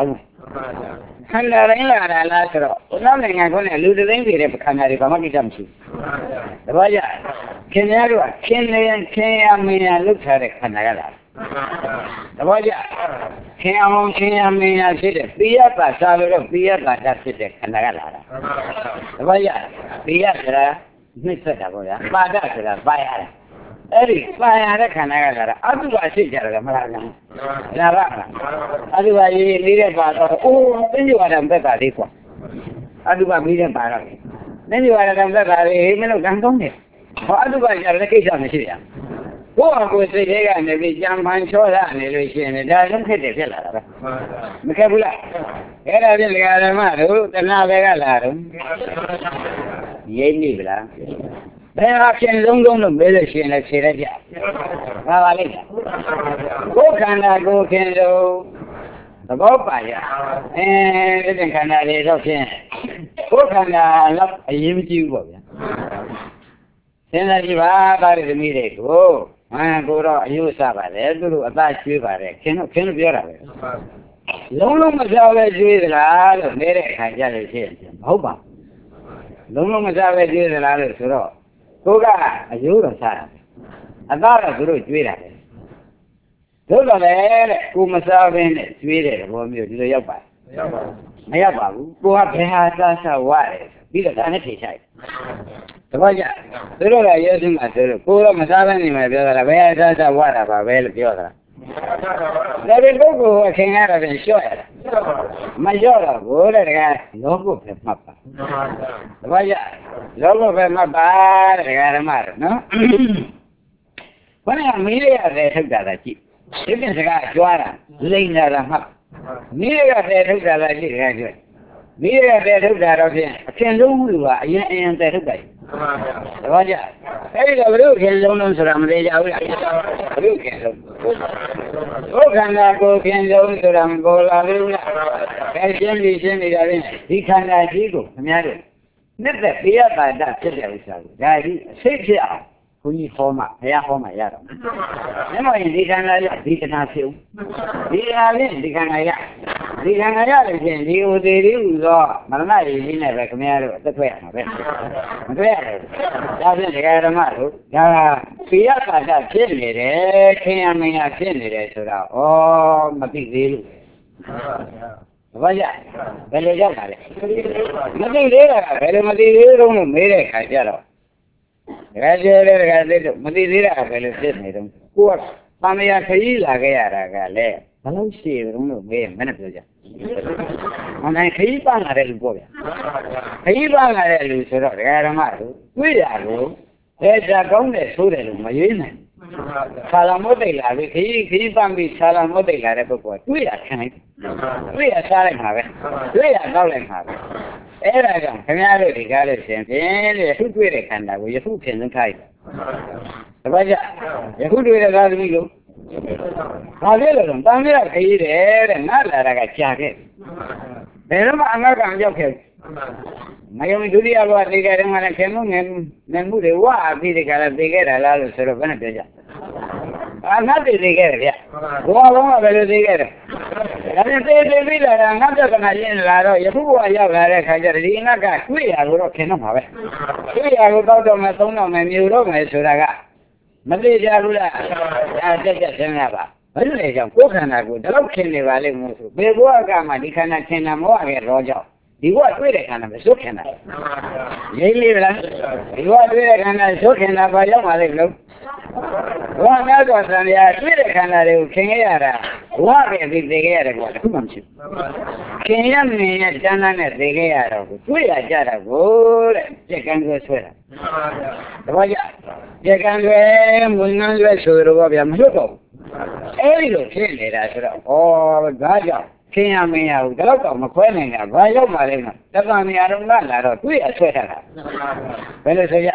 ခန္ဓာတိုင်းလာတာလားဆိုတော့ဘုရားနိုင်ငံကလည်းလူတသိန်းပြည်တဲ့ခန္ဓာတွေဘာမှကိစ္စမရှိဘူးတပည့်ကြခင်ဗျားတို့ကခင်နေရင်ခင်ရမင်းရလုထားတဲ့ခန္ဓာကလားတပည့်ကြခင်အောင်ခင်ရမင်းရဖြစ်တဲ့ပိယတာစားလို့ပိယတာဓာတ်ဖြစ်တဲ့ခန္ဓာကလားတပည့်ကြပိယဆိုတာနှိမ့်ဆက်တာပေါ့ဗျာပါဒဆိုတာပါရတာအဲ့ဒီပါရတဲ့ခန္ဓာကလည်းအတုပါရှိကြတယ်မလားလားလာပါလားအတုပါရေးနေတဲ့ပါတော့အိုးသိညဝါဒံဘက်ကလေးကွာအတုပါပြီးတဲ့ပါတော့သိညဝါဒံဘက်ကလေးမင်းတို့ကံကောင်းတယ်ဟောအတုပါကြတဲ့ကိစ္စမရှိရကိုယ့်အကိုစိတ်ထဲကနေပြီးကြံပန်ချောရနေလို့ရှိရင်ဒါလုံးခက်တယ်ဖြစ်လာတာပဲမခက်ဘူးလားအဲ့ဒါပြလေဓမ္မတို့တဏှာပဲကလာတော့ရိပ်နေပြီလားဘယ်ဟာဖြစ်လုံးလုံးလို့မဲလို့ရှိရင်လည်းခြေလိုက်ကြပါပါလိမ့်ကိုယ်ခန္ဓာကိုယ်ခင်လို့သဘောပါရအဲဒီခန္ဓာတွေတော့ဖြင့်ကိုယ်ခန္ဓာတော့အရင်မကြည့်ဘူးပေါ့ဗျာစဉ်းစားကြည့်ပါသားရသမီးတွေကိုဟမ်ကိုတော့အယုစပါတယ်သူတို့အသားကျွေးပါတယ်ခင်တော့ခင်လို့ပြောတာပဲလုံးလုံးမစားပဲကျွေးသလားလို့နေတဲ့အခါကြလို့ရှိရင်မဟုတ်ပါလုံးလုံးမစားပဲကျွေးသလားလို့ဆိုတော့ကိုကအယုတော့စားတာအသားတော့သူတို့ကျွေးတာပဲတို့တော့လေတဲ့ကိုမစားဘဲနဲ့ကျွေးတဲ့သဘောမျိုးဒီလိုရောက်ပါမရောက်ပါဘူးကိုကဘယ်ဟာစားစားဝရတယ်ပြီးတော့ဒါနဲ့ထိချိုက်တပည့်ကြသူတို့ကရဲစင်းမှာဆိုလို့ကိုတော့မစားဘဲနေမှာပြောတာဘယ်ဟာစားစားဝတာပါပဲလို့ပြောတာဒါပေမဲ့ကိုယ်ကခင်ရတာပြန်လျှော့ရတာမလျှော့တော့ဘူးတဲ့ကလောကုပဲမှတ်ပါတပည့်ကြလောကုပဲမှတ်ပါတဲ့ဓမ္မတော့နော်ဘယ်နဲ့မီးရတဲ့ထုတ်တာလားကြည့်ဒီပြင်စကားကြွားတာလိမ့်လာတာမှတ်မီးရတဲ့ထုတ်တာလားကြည့်တကယ်ကြွမီးရတဲ့ထုတ်တာတော့ဖြင့်အခင်လုံးမှုကအရင်အရင်တဲ့ထုတ်တယ်တပည့်ကြအဲ့ဒီတော့ဘုရားခင်လုံးလုံးဆိုတာမသေးကြဘူးလားဘုရားခင်လုံးဘုခန္ဓာကိုခင်လုံးဆိုတာမပေါ်လာဘူးလားအဲရှင်းပြီးရှင်းနေတာဖြင့်ဒီခန္ဓာကြီးကိုခင်ဗျားတို့နှစ်သက်ပြရတာတဖြစ်တဲ့ဥစ္စာကိုဒါကြီးအစိတ်ဖြစ်အောင်ဘုန်းကြီးဟောမှဘုရားဟောမှရတော့မြတ်မောင်ဒီခန္ဓာရဒီခန္ဓာဖြစ်ဦးဒီခန္ဓာဖြင့်ဒီခန္ဓာရဒီခန္ဓာရလို့ဖြင့်ဒီဥသေးလေးဟူသောမရဏရည်ကြီးနဲ့ပဲခင်ဗျားတို့အသက်ထွက်ရမှာပဲမထွက်ရဘူးဒါဖြင့်ဒကာဓမ္မတို့ဒါပြရတာတဖြစ်နေတယ်ခင်ရမင်းရဖြစ်နေတယ်ဆိုတော့ဩမသိသေးလို့ဘာကြဘယ်လိုရောက်တာလဲမသိသေးတာဘယ်လိုမသိသေးတော့လို့မေးတဲ့ခါကျတော့တကယ်ကျတဲ့တကယ်သိတော့မသိသေးတာဘယ်လိုဖြစ်နေတော့ကိုကသံဃာခရီးလာခဲ့ရတာကလည်းဘယ်လိုရှိတုံးလို့မေးရင်မနဲ့ပြောကြမနိုင်ခရီးပန်းလာတဲ့လူပေါ့ဗျာခရီးပန်းလာတဲ့လူဆိုတော့ဒကာဓမ္မတို့တွေ့ရလို့အဲဒါကောင်းတယ်ဆိုတယ်လို့မရွေးနိုင်ဆာလမုတ်တိတ်လာပြီခရီးခရီးပန်းပြီးဆာလမုတ်တိတ်လာတဲ့ပုဂ္ဂိုလ်ကတွေ့ရခံလိုက်တွေ့ရစားလိုက်မှာပဲတွေ့ရကောက်လိုက်မှာပဲအဲ့ဒါကြောင့်ခင်ဗျားတို့ဒီကားလို့ရှင်ဖြင့်တဲ့သူတွေ့တဲ့ခန္ဓာကိုယခုဖြင့်သုံးထားတယ်တပည့်ကြယခုတွေ့တဲ့သာသမီလို့ဘာလဲလို့တန်မြတ်ခရီးတယ်တဲ့ငါလာတာကကြာခဲ့ဘယ်တော့မှအငတ်ကံရောက်ခဲ့မယုံဒုတိယဘဝသိကြတယ်မှလည်းခင်ဗျငယ်ငယ်မှုတွေဝါပြီးဒီကရသိခဲ့တာလားလို့ဆိုတော့ဘယ်နဲ့ပြောကြအငတ်သိသိခဲ့တယ်ဗျဘဝလုံးကဘယ်လိုသိခဲ့တယ်ဒါနဲ့သိသိပြီးလာတာငါပြဿနာရှင်းလာတော့ယခုဘဝရောက်လာတဲ့ခါကျတော့ဒီအငတ်ကတွေ့ရလို့တော့ခင်တော့မှာပဲတွေ့ရလို့တောက်တော့မယ်သုံးတော့မယ်မြူတော့မယ်ဆိုတာကမသိကြဘူးလားဒါတက်တက်ရှင်းရပါဘယ်လိုလဲကြောင့်ကိုယ်ခန္ဓာကိုဒီလောက်ခင်နေပါလိမ့်မို့ဆိုဘယ်ဘဝကမှဒီခန္ဓာခင်တာမောရခဲ့တော့ကြောင့်ဒီဘဝတွေ့တဲ့ခန္ဓာမစိုးခင်တာရင်းလေးဗလားဒီဘဝတွေ့တဲ့ခန္ဓာစိုးခင်တာဘာရောက်ပါလိမ့်လို့ဘဝများစွာသံဃာတွေ့တဲ့ခန္ဓာတွေကိုခင်ခဲ့ရတာဘဝပဲသိသိခဲ့ရတယ်ကွာတခုမှမရှိဘူးခင်ရမင်းရဲ့ကျမ်းသားနဲ့သိခဲ့ရတော့တွေ့ရကြတာကိုတဲ့ကြက်ကံတွေဆွဲတာတပည့်ကြကြက်ကံတွေမွေငန်းတွေဆိုတော့ဗျာမလွတ်တော့ဘူးအဲ့ဒီလိုဖြစ်နေတာဆိုတော့ဩဒါကြောင့်ခင်ရမင်းရဘူးဒါတော့မခွဲနိုင်တာဘာရောက်ပါလဲနော်တက္ကမနေရာတော့လာတော့တွေ့ရဆွဲထားတာဘယ်လိုဆိုရ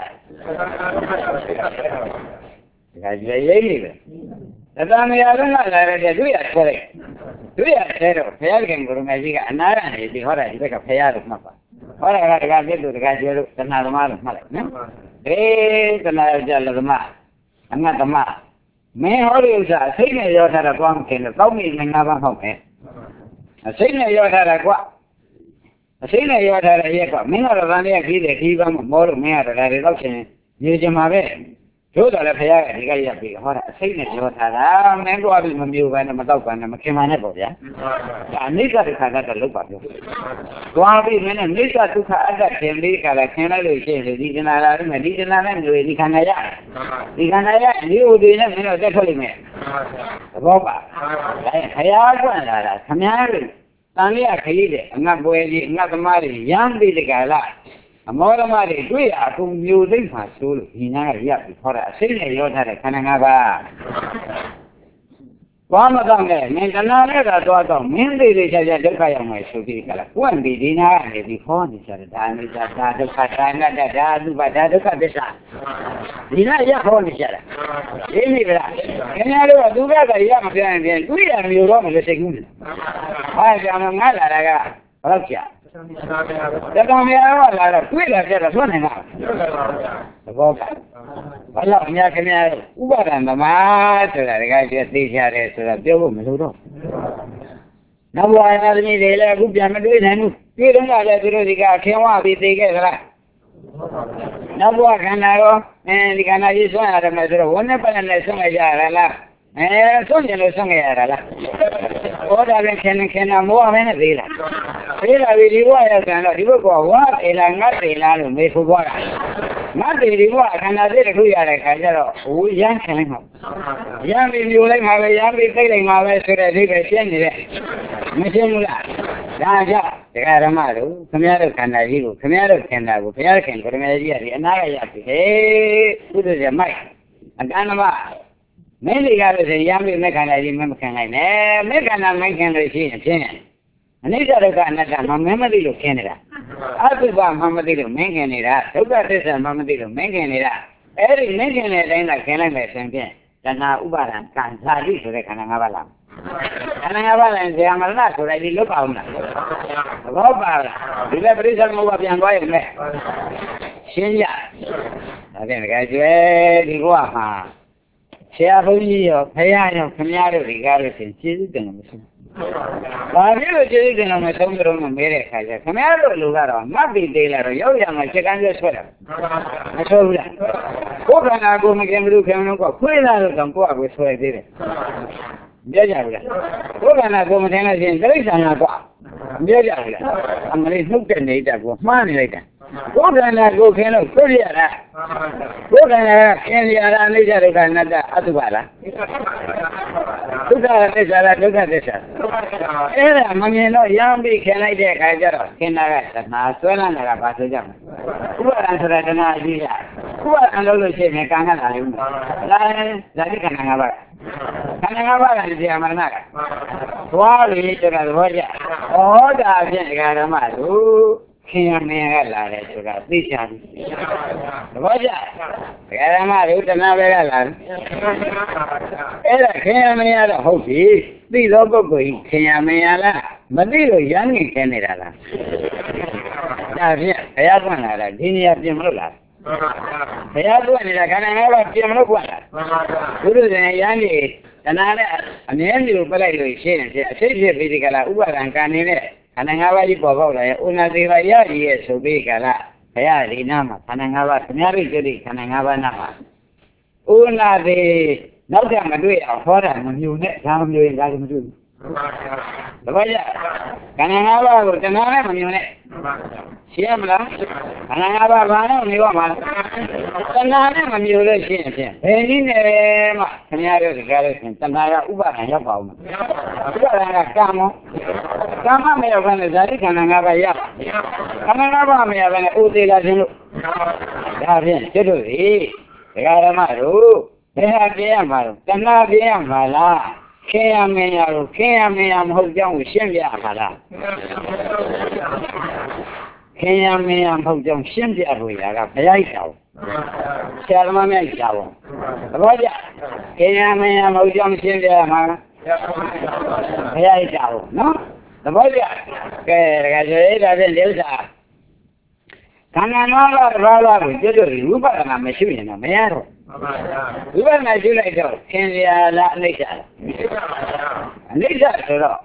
ဒါကြည့်ရေးနေပဲတက္ကမနေရာတော့လာတယ်တွေ့ရဆွဲလိုက်တွေ့ရဆွဲတော့ဘုရားခင်ကိုရမကြီးကအနာရနေဒီဟောတာဒီဘက်ကဖရာလို့မှတ်ပါဟောတာကတကပြည့်သူတကကျေလို့တဏှာသမားလို့မှတ်လိုက်နော်အေးတဏှာကြလသမားအငတ်သမားမင်းဟောဒီဥစ္စာစိတ်နဲ့ရောထားတာကောင်းခင်တော့တောက်မိငါးပါးဟုတ်မယ် A signal your had a qua. A signal your had a year. Many of the Navy, even more matter that reduction. Use your mother. Show the affair, he got a big hot signal your had a man go out in you when I'm a dog and I'm a Kimanabo, yeah? And Nika had a look at you. One of the men and Nika took her that can be a Canada, the regional and the regional and the Canada. The Canada, you would be in a minute, definitely man. Boba. I come here. Tanya Kide, not boy, not a marry, young the gala. A more marry, we are to music my soul. He never yet for a senior you had a Kananga. One of them, and another daughter, mainly they said that I am my sugar. One be dinner and before this at the time is that the Katana that I but I look at this. Dinner, yeah, hold each other. Can I do that? I am a we are you wrong the second. I am a mother, I got Russia. The Tommy, I got a quick at one enough. The Boga. I love Yakan, Uber and the master, I got your teacher to the Joe. Now, I have me, they let good young and you don't know that the guy came out, they get that. Now, what can I go? And the Canada is one of the measure of one and a song I laugh. And so you know, song I laugh. What I can can more than a villa. Villa will you are going to go what a not a lot of me for what. Not the reward, and I did a good idea. Oh, young can help. Young, if you like my young, be feeling my way to the river, change it. Machine Raja, the Garamado, Camaro can I do, Camaro can I go, Pierre can go to Media, and I have to say, who is your mic? And Anama. Many guys a young mechanism can I make an American regime. And these are the kind of memory of Canada. I think I'm Mamadil making it up. So that is a Mamadil making it up. Every making it in the Canada again. Then now Ubaran can't study to the Kanagavala. Kanagavala and the Amalak already look out now. Robert, the representative of young boy. Shinya. I think I said, go up. Share for you, pay on Canada regardless in children. I never did in my summer of America. Camaro Lugaro, not be dealer, yo, my second sweater. I told them. What can I go again? Look and go, quit out of them, go with what I did. What can I go with energy and grace and I go? I'm going to look at it, I go, money later. What can I go? Can I go here? What can I can I later to Canada? Atubala. Look at this, look at this. Eh, Mammy, no, young big can I take a job? Can I get my son and a passenger? Who answer that an idea? Who are another shame? I can't have him. That you can have a can I have a Yamanaga? What is it? Oh, that's a Garamadu. King may allow it to that. This young. What's that? Garamadu, the Navella. Ella came me out of Hopi. These are going, came me out. But these are young in Canada. That's it. I have one at a dinner of Jimrola. I have one in a Canada of Jimrola. Who is a young age? And I am the end of what I say. I say, physical, Uber and Canine. And I have a little una de la yari, so big a la Hayari Nama, and I have a Navigary, and I have a Nama. Una de no damn a way of what I'm doing, I'm doing that. The way can I have a banana unit? Siamla, and I have a banana, and you are banana, and you are saying, any name, and I have a garrison, and I have Uber and your home. Camo, Camo may have been a Zari, and I have a yap. And I have a may have an Uzi Latin. That's it, the Garamaro, they have the Amaro, the Naviamala. Kaya me yaro, kaya me am ho jong shin bia mala. Kaya me am ho jong shin bia ro ya ga phayai taw. Sia ma me taw. Ba ja. Kaya me am ho jong shin bia ma. Phayai taw, no? Ba ja. Ke ga je da den de sa. Kana no la ra la ro je do ru ba na me shi na me yaro. We were not doing it. Can you let Lisa? Lisa,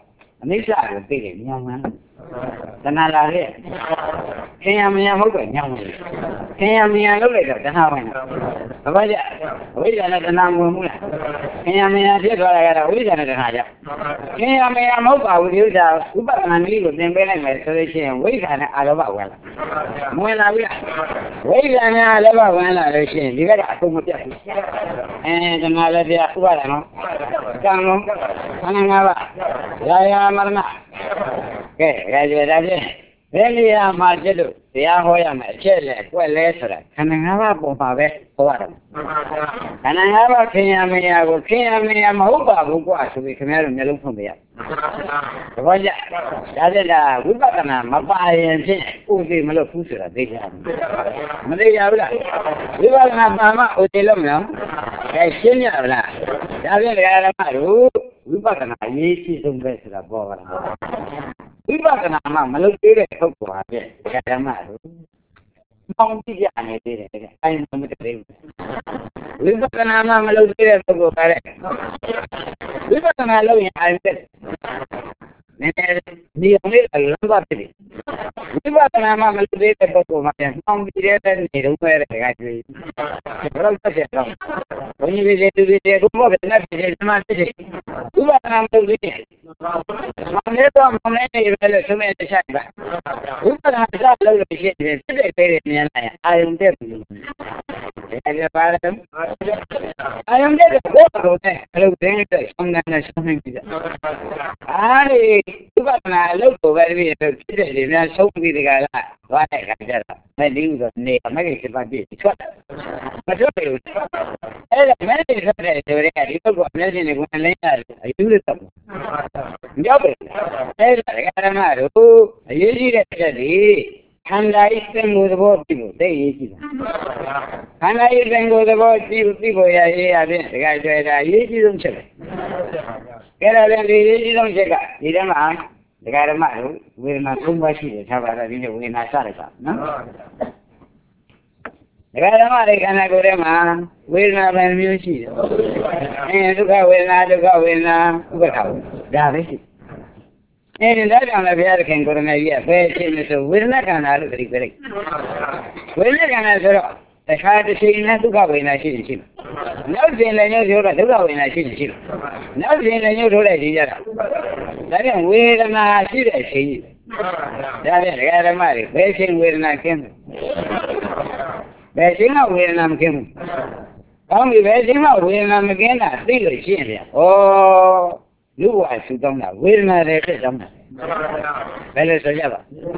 နိစ္စကိုသိတယ်ညောင်းမှန်းတဏှာလာတဲ့ခင်ရမရမဟုတ်တော့ညောင်းတယ်ခင်ရမရလုပ်လိုက်တော့တဏှာဝင်တာဘာကြဝိဇ္ဇာနဲ့တဏှာဝင်မှုလားခင်ရမရဖြစ်သွားတာကတော့ဝိဇ္ဇာနဲ့တဏှာကြောင့်ခင်ရမရမဟုတ်ပါဘူးဒီဥစ္စာဥပဒနာနည်းကိုသင်ပေးလိုက်မယ်ဆိုလို့ရှိရင်ဝိဇ္ဇာနဲ့အာလောဘဝင်လာဝင်လာပြီလားဝိဇ္ဇာနဲ့အာလောဘဝင်လာလို့ရှိရင်ဒီကအကုန်မပြတ်ဘူးအဲတဏှာလည်းပြဥပဒနာကံလုံးခန္ဓာငါးပါးရာယာမရဏကဲဒါကြဒါဖြင့်ဘယ်နေရာမှာကျလို့တရားဟောရမယ်အချက်လဲကွက်လဲဆိုတာခန္ဓာငါးပါးပုံပါပဲဟောရတယ်ခန္ဓာငါးပါးခင်ရမရကိုခင်ရမရမဟုတ်ပါဘူးကွာဆိုပြီးခင်ဗျားတို့မျက်လုံးဖွင့်ပြရသဘောကျဒါကြတာဝိပဿနာမပါရင်ဖြင့်ဥသိမလို့ဘူးဆိုတာသိကြမသိကြဘူးလားဝိပဿနာပါမှဥသိလို့မလားအဲရှင်းရပါလားဒါဖြင့်ဒကာရမတို့ဝိပဿနာအရေးကြီးဆုံးပဲဆိုတာပေါ်ပါလားဝိပဿနာမှမလုပ်သေးတဲ့ပုဂ္ဂိုလ်ဟာပြဓမ္မတို့ပေါင်းကြည့်ရနေသေးတယ်တဲ့အဲဒါမတည်းဘူးဝိပဿနာမှမလုပ်သေးတဲ့ပုဂ္ဂိုလ်ကလည်းဝိပဿနာလုပ်ရင်အဲဒီနည်းနည်းဒီအောင်လေးလမ်းသွားတယ်ဝိပဿနာမှမလုပ်သေးတဲ့ပုဂ္ဂိုလ်မှပြန်ပေါင်းကြည့်တဲ့နေတော့ပဲတဲ့ကကြွေးဘယ်တော့ဆက်ရတော့ဘုန်းကြီးတွေတူတွေဘုမောကလည်းဖြစ်တယ်ဓမ္မဖြစ်တယ်ဝိပဿနာမလုပ်သေးတယ်မနေ့တော့မနေ့နေပဲလို့ဆိုမဲ့တခြားကဝိပဿနာစလုပ်လို့ရှိရင်ဖြစ်တဲ့ပေးတဲ့ဉာဏ်လိုက်အာယုန်တက်ပြီအဲဒီပါတယ်အာယုန်တက်တော့တော့တဲ့အလုပ်တဲ့ဆောင်းနေတဲ့ဆောင်းနေပြီအားဒီဝိပဿနာအလုပ်ကိုပဲပြီးတော့ဖြစ်တဲ့တွေများဆုံးပြီးတကလားသွားတဲ့ခါကျတော့မသိဘူးဆိုနေမကိစ္စပတ်ပြီးထွက်တယ်မထွက်ဘူးအဲ့ဒါမဲနေထွက်တဲ့ဆိုတဲ့ဒီဘက်ကအများကြီးနေဝင်လင်းရတယ်အယူရတော့မြောက်ပဲအဲ့ဒါကဓမ္မတို့အရေးကြီးတဲ့ချက်တွေခန္ဓာဤသင်္ကိုသဘောပြီးလို့သိရေးကြည့်တာခန္ဓာဤသင်္ကိုသဘောကြည့်ပြီးပေါ်ရရေးရဖြင့်တကယ်တွေ့တာအရေးကြီးဆုံးချက်ပဲကဲဒါလည်းဒီအရေးကြီးဆုံးချက်ကဒီထဲမှာဒကာဓမ္မတို့ဝေဒနာသုံးပါးရှိတယ်ထားပါတော့ဒီနေ့ဝေဒနာစတယ်ပါနော်ဒကာဓမ္မတွေခန္ဓာကိုယ်ထဲမှာဝေဒနာပဲမျိုးရှိတယ်အဲဒုက္ခဝေဒနာဒုက္ခဝေဒနာဥပ္ပခဝေဒါပဲရှိအဲဒီဒါကြောင့်လည်းဘုရားသခင်ကိုရမေကြီးကဘယ်အချိန်လဲဆိုဝေဒနာခန္ဓာလို့တတိပြလိုက်ဝေဒနာခန္ဓာဆိုတော့တခါတစ်ချိန်နဲ့ဒုက္ခဝေဒနာရှိရင်ရှိတယ်နောက်ချိန်လည်းညှို့ဆိုတော့ဒုက္ခဝေဒနာရှိရင်ရှိတယ်နောက်ချိန်လည်းညှို့ထိုးလိုက်ကြည့်ကြတာဒါကြောင့်ဝေဒနာရှိတဲ့အချိန်ကြီးဒါဖြင့်ဒကာဓမ္မတွေဘယ်ချိန်ဝေဒနာခင်းဘယ်ချိန်ကဝေဒနာမခင်းဘူးကောင်းပြီဘယ်ချိန်ကဝေဒနာမခင်းတာသိလို့ရှိရင်လေဩလူ့ဘဝဆူတောင်းတာဝေဒနာတွေဖြစ်တောင်းတာဘယ်လိုဆိုကြပါ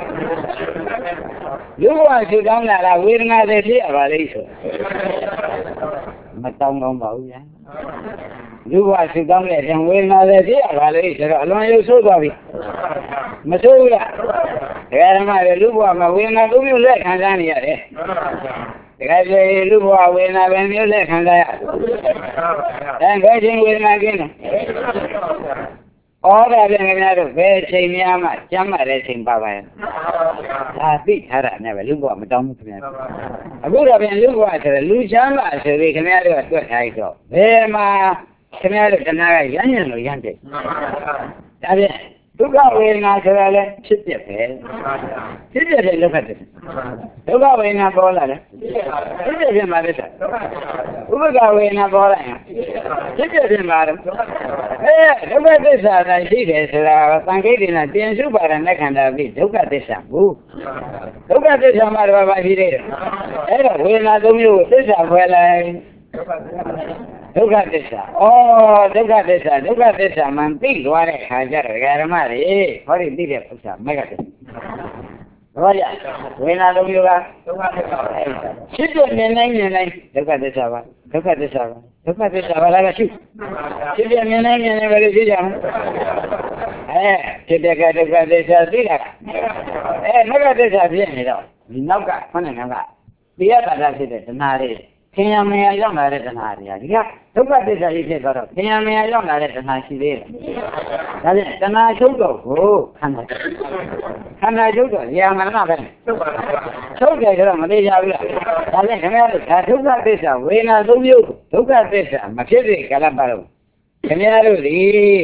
လူ့ဘဝဆူတောင်းတာလားဝေဒနာတွေဖြစ်ရပါလိမ့်ဆိုမတောင်းကောင်းပါဘူးညာလူ့ဘဝဆူတောင်းတဲ့ဝေဒနာတွေဖြစ်ရပါလိမ့်ဆိုတော့အလွန်ရုပ်ဆိုးသွားပြီမဆိုးဘူးလားဒကာဓမ္မတွေလူ့ဘဝမှာဝေဒနာသုံးမျိုးလက်ခံစားနေရတယ်တကယ်ဆိုလူ့ဘဝဝေဒနာပဲမျိုးလက်ခံစားရအဲဘယ်ချိန်ဝေဒနာကင်းလဲဩဒါပြန်ခင်ဗျားတို့ဘယ်ချိန်များမှကျမ်းမာတဲ့ချိန်ပါပါရဲ့ဒါသိထားတာနဲ့ပဲလူ့ဘဝမတောင်းဘူးခင်ဗျားအခုတော့ပြန်လူ့ဘဝဆိုတော့လူချမ်းသာဆိုပြီးခင်ဗျားတို့ကတွက်ထားတော့ဘယ်မှာခင်ဗျားတို့တဏှာကရမ်းညံလို့ရမ်းတယ်ဒါပြန်ဒုက္ခဝေဒနာဆိုတာလည်းဖြစ်ပြပဲဖြစ်ပြတဲ့ဒုက္ခတည်းဒုက္ခဝေဒနာပေါ်လာတယ်ဖြစ်ပြဖြစ်မှာလည်းဥပ္ပကဝေဒနာပေါ်လာရင်ဖြစ်ပြဖြစ်မှာတော့အဲဒုက္ခသစ္စာတိုင်းရှိတယ်ဆိုတာသံဃိတ္တိနာတင်စုပါရဏခန္ဓာပြီးဒုက္ခသစ္စာဘူးဒုက္ခသစ္စာမှာတော့ဘာဖြစ်လဲအဲ့တော့ဝေဒနာသုံးမျိုးကိုသစ္စာခွဲလိုက်ဒုက္ခသစ္စာဩဒုက္ခသစ္စာဒုက္ခသစ္စာမှန်သိသွားတဲ့ခါကျတော့ဓမ္မတွေဟောဒီသိတဲ့ဥစ္စာမက်ကတည်းကဘာကြဝေဒနာလုံးမျိုးကဒုက္ခသစ္စာရှိတဲ့မြင်နိုင်မြင်နိုင်ဒုက္ခသစ္စာပါဒုက္ခသစ္စာပါဒုက္ခသစ္စာဘာလဲရှိရှိတဲ့မြင်နိုင်မြင်နိုင်ပဲလို့ရှိကြမှာအဲဖြစ်တဲ့ကဒုက္ခသစ္စာသိတာအဲမက်ကသစ္စာဖြစ်နေတော့ဒီနောက်ကခொနဲ့နောက်ကတရားကာလဖြစ်တဲ့တဏှာတွေခင်ရမရရောက်လာတဲ့တဏှာတွေကဒီကဒုက္ခသစ္စာကြီးဖြစ်သွားတော့ခင်ရမရရောက်လာတဲ့တဏှာရှိသေးတယ်။ဒါဖြင့်တဏှာချုပ်တော့ကိုခန္ဓာခန္ဓာချုပ်တော့ဇာမရဏပဲချုပ်တယ်ဆိုတော့မသေးကြဘူးလား။ဒါဖြင့်ခင်ဗျားတို့ဒါဒုက္ခသစ္စာဝေဒနာသုံးမျိုးဒုက္ခသစ္စာမဖြစ်တဲ့ကာလပတ်လုံးခင်ဗျားတို့ဒီ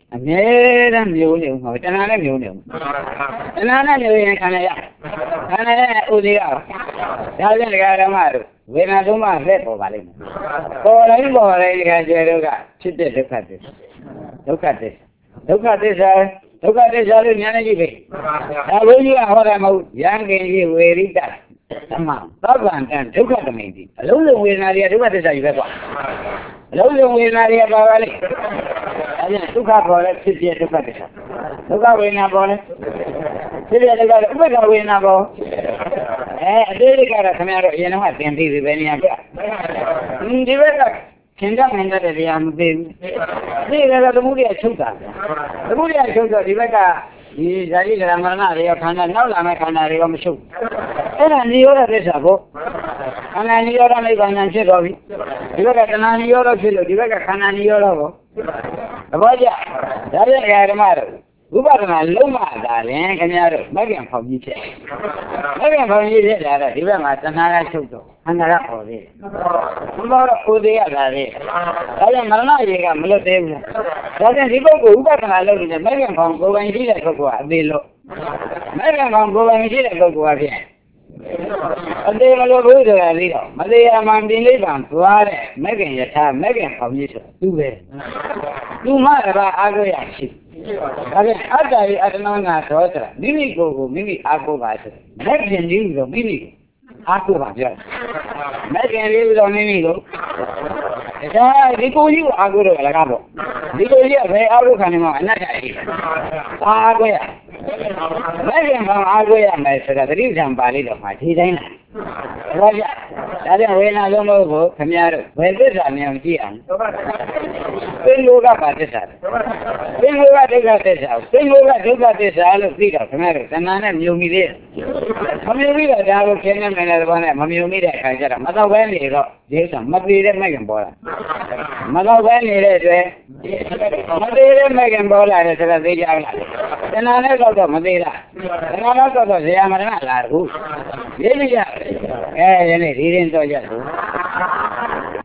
အမြဲတမ်းမျိုးနေဦးမှာတဏှာနဲ့မျိုးနေဦးတဏှာနဲ့မျိုးရင်ခန္ဓာရခန္ဓာနဲ့ဥဒိယဒါဖြင့်ဒကာဓမ္မတို့ဝေဒနာသုံးပါးလက်ပေါ်ပါလိမ့်မယ်ပေါ်တိုင်းပေါ်တိုင်းဒကာကျေတို့ကဖြစ်တဲ့ဒုက္ခသစ္စာဒုက္ခသစ္စာဒုက္ခသစ္စာဒုက္ခသစ္စာလို့ဉာဏ်နဲ့ကြည့်ပြီဒါဘုန်းကြီးကဟောတယ်မဟုတ်ရံကင်ကြီးဝေရိတသမ္မာသဗ္ဗံတံဒုက္ခသမိန်တိအလုံးစုံဝေဒနာတွေကဒုက္ခသစ္စာကြီးပဲကွာအလုံးစုံဝေဒနာတွေကပါပါလိမ့်ဒါပြန်ဒုက္ခပေါ်လဲဖြစ်ဖြစ်ဒုက္ခသစ္စာဒုက္ခဝေဒနာပေါ်လဲဖြစ်ဖြစ်ဒုက္ခဥပ္ပခဝေဒနာပေါ်အဲအသေးလေးကတော့ခင်ဗျားတို့အရင်ကသင်ပြီးပြီပဲနေရာပြဒီဘက်ကခင်ဗျားမင်းတဲ့တရားမသိဘူးသိတယ်ကသမုဒိယချုပ်တာသမုဒိယချုပ်တော့ဒီဘက်ကဒီဇာတိကရမရဏတွေရောခန္ဓာနောက်လာမဲ့ခန္ဓာတွေရောမချုပ်အဲ့ဒါနိရောဓသစ္စာကိုခန္ဓာနိရောဓနိဗ္ဗာန်ဖြစ်တော်ပြီဒီဘက်ကတဏှာနိရောဓဖြစ်လို့ဒီဘက်ကခန္ဓာနိရောဓကိုသဘောကျဒါပြန်ဓမ္မတို့ဝိပဿနာလုံးမသာရင်ခင်ဗျားတို့မဂ္ဂင်ဖောင်ကြီးဖြစ်မဂ္ဂင်ဖောင်ကြီးဖြစ်လာတော့ဒီဘက်မှာတဏှာကချုပ်တော့ခန္ဓာကပေါ်သေးတယ်ဘုရားတော့ကိုယ်သေးရတာလေဒါကြောင့်မရဏရေကမလွတ်သေးဘူးဒါကြောင့်ဒီပုဂ္ဂိုလ်ဥပဒနာလုပ်နေတဲ့မဂ္ဂင်ဖောင်ကိုယ်ပိုင်ရှိတဲ့ပုဂ္ဂိုလ်ကအသေးလို့မဂ္ဂင်ဖောင်ကိုယ်ပိုင်ရှိတဲ့ပုဂ္ဂိုလ်ကဖြစ်အသေးမလို့ဘူးဆိုတာလေးတော့မသေးရမှန်ပြင်လေးပံသွားတဲ့မဂ္ဂင်ယထာမဂ္ဂင်ဖောင်ကြီးဆိုသူပဲသူမှလည်းအာကိုရရှိဒါပြန်အတ္တရဲ့အတ္တနာငါသောတာမိမိကိုယ်ကိုမိမိအားကိုးပါဆိုမဂ္ဂင်ကြီးဆိုမိမိအားကိုးပါပြောမဂ္ဂင်လေးဆိုမိမိကိုဒါဒီကိုကြီးကိုအားကိုးတော့လည်းကားပေါ့ဒီကိုကြီးကဘယ်အားကိုးခံနေမှာအနတ္တကြီးအားကိုးရမဂ္ဂင်ဘာအားကိုးရမယ်ဆိုတာသတိဉာဏ်ပါဠိတော်မှာဒီတိုင်းလားဘာကြဒါပြန်ဝေဒနာလုံးလို့ကိုခင်ဗျားတို့ဘယ်သစ္စာမြင်ကြည့်အောင်သင်္လောကပါသစ္စာသင်္လောကဒုက္ခသစ္စာသင်္လောကဒုက္ခသစ္စာလို့သိတော့ခင်ဗျားတို့တဏှာနဲ့မြုံမိသေးတယ်မမြုံမိတော့ဒါကိုခင်းနေမယ်တဲ့ဘာနဲ့မမြုံမိတဲ့အခါကျတော့မတော့ပဲနေတော့ဒီကမသေးတဲ့မဲ့ခင်ပေါ်လာမတော့ပဲနေတဲ့အတွက်မသေးတဲ့မဲ့ခင်ပေါ်လာတယ်ဆိုတော့သိကြလားတဏှာနဲ့တော့မသေးလားတဏှာနဲ့တော့ဇေယမရဏလာဘူးရေးကြအဲယနေ့ဒီရင်တော့ကြ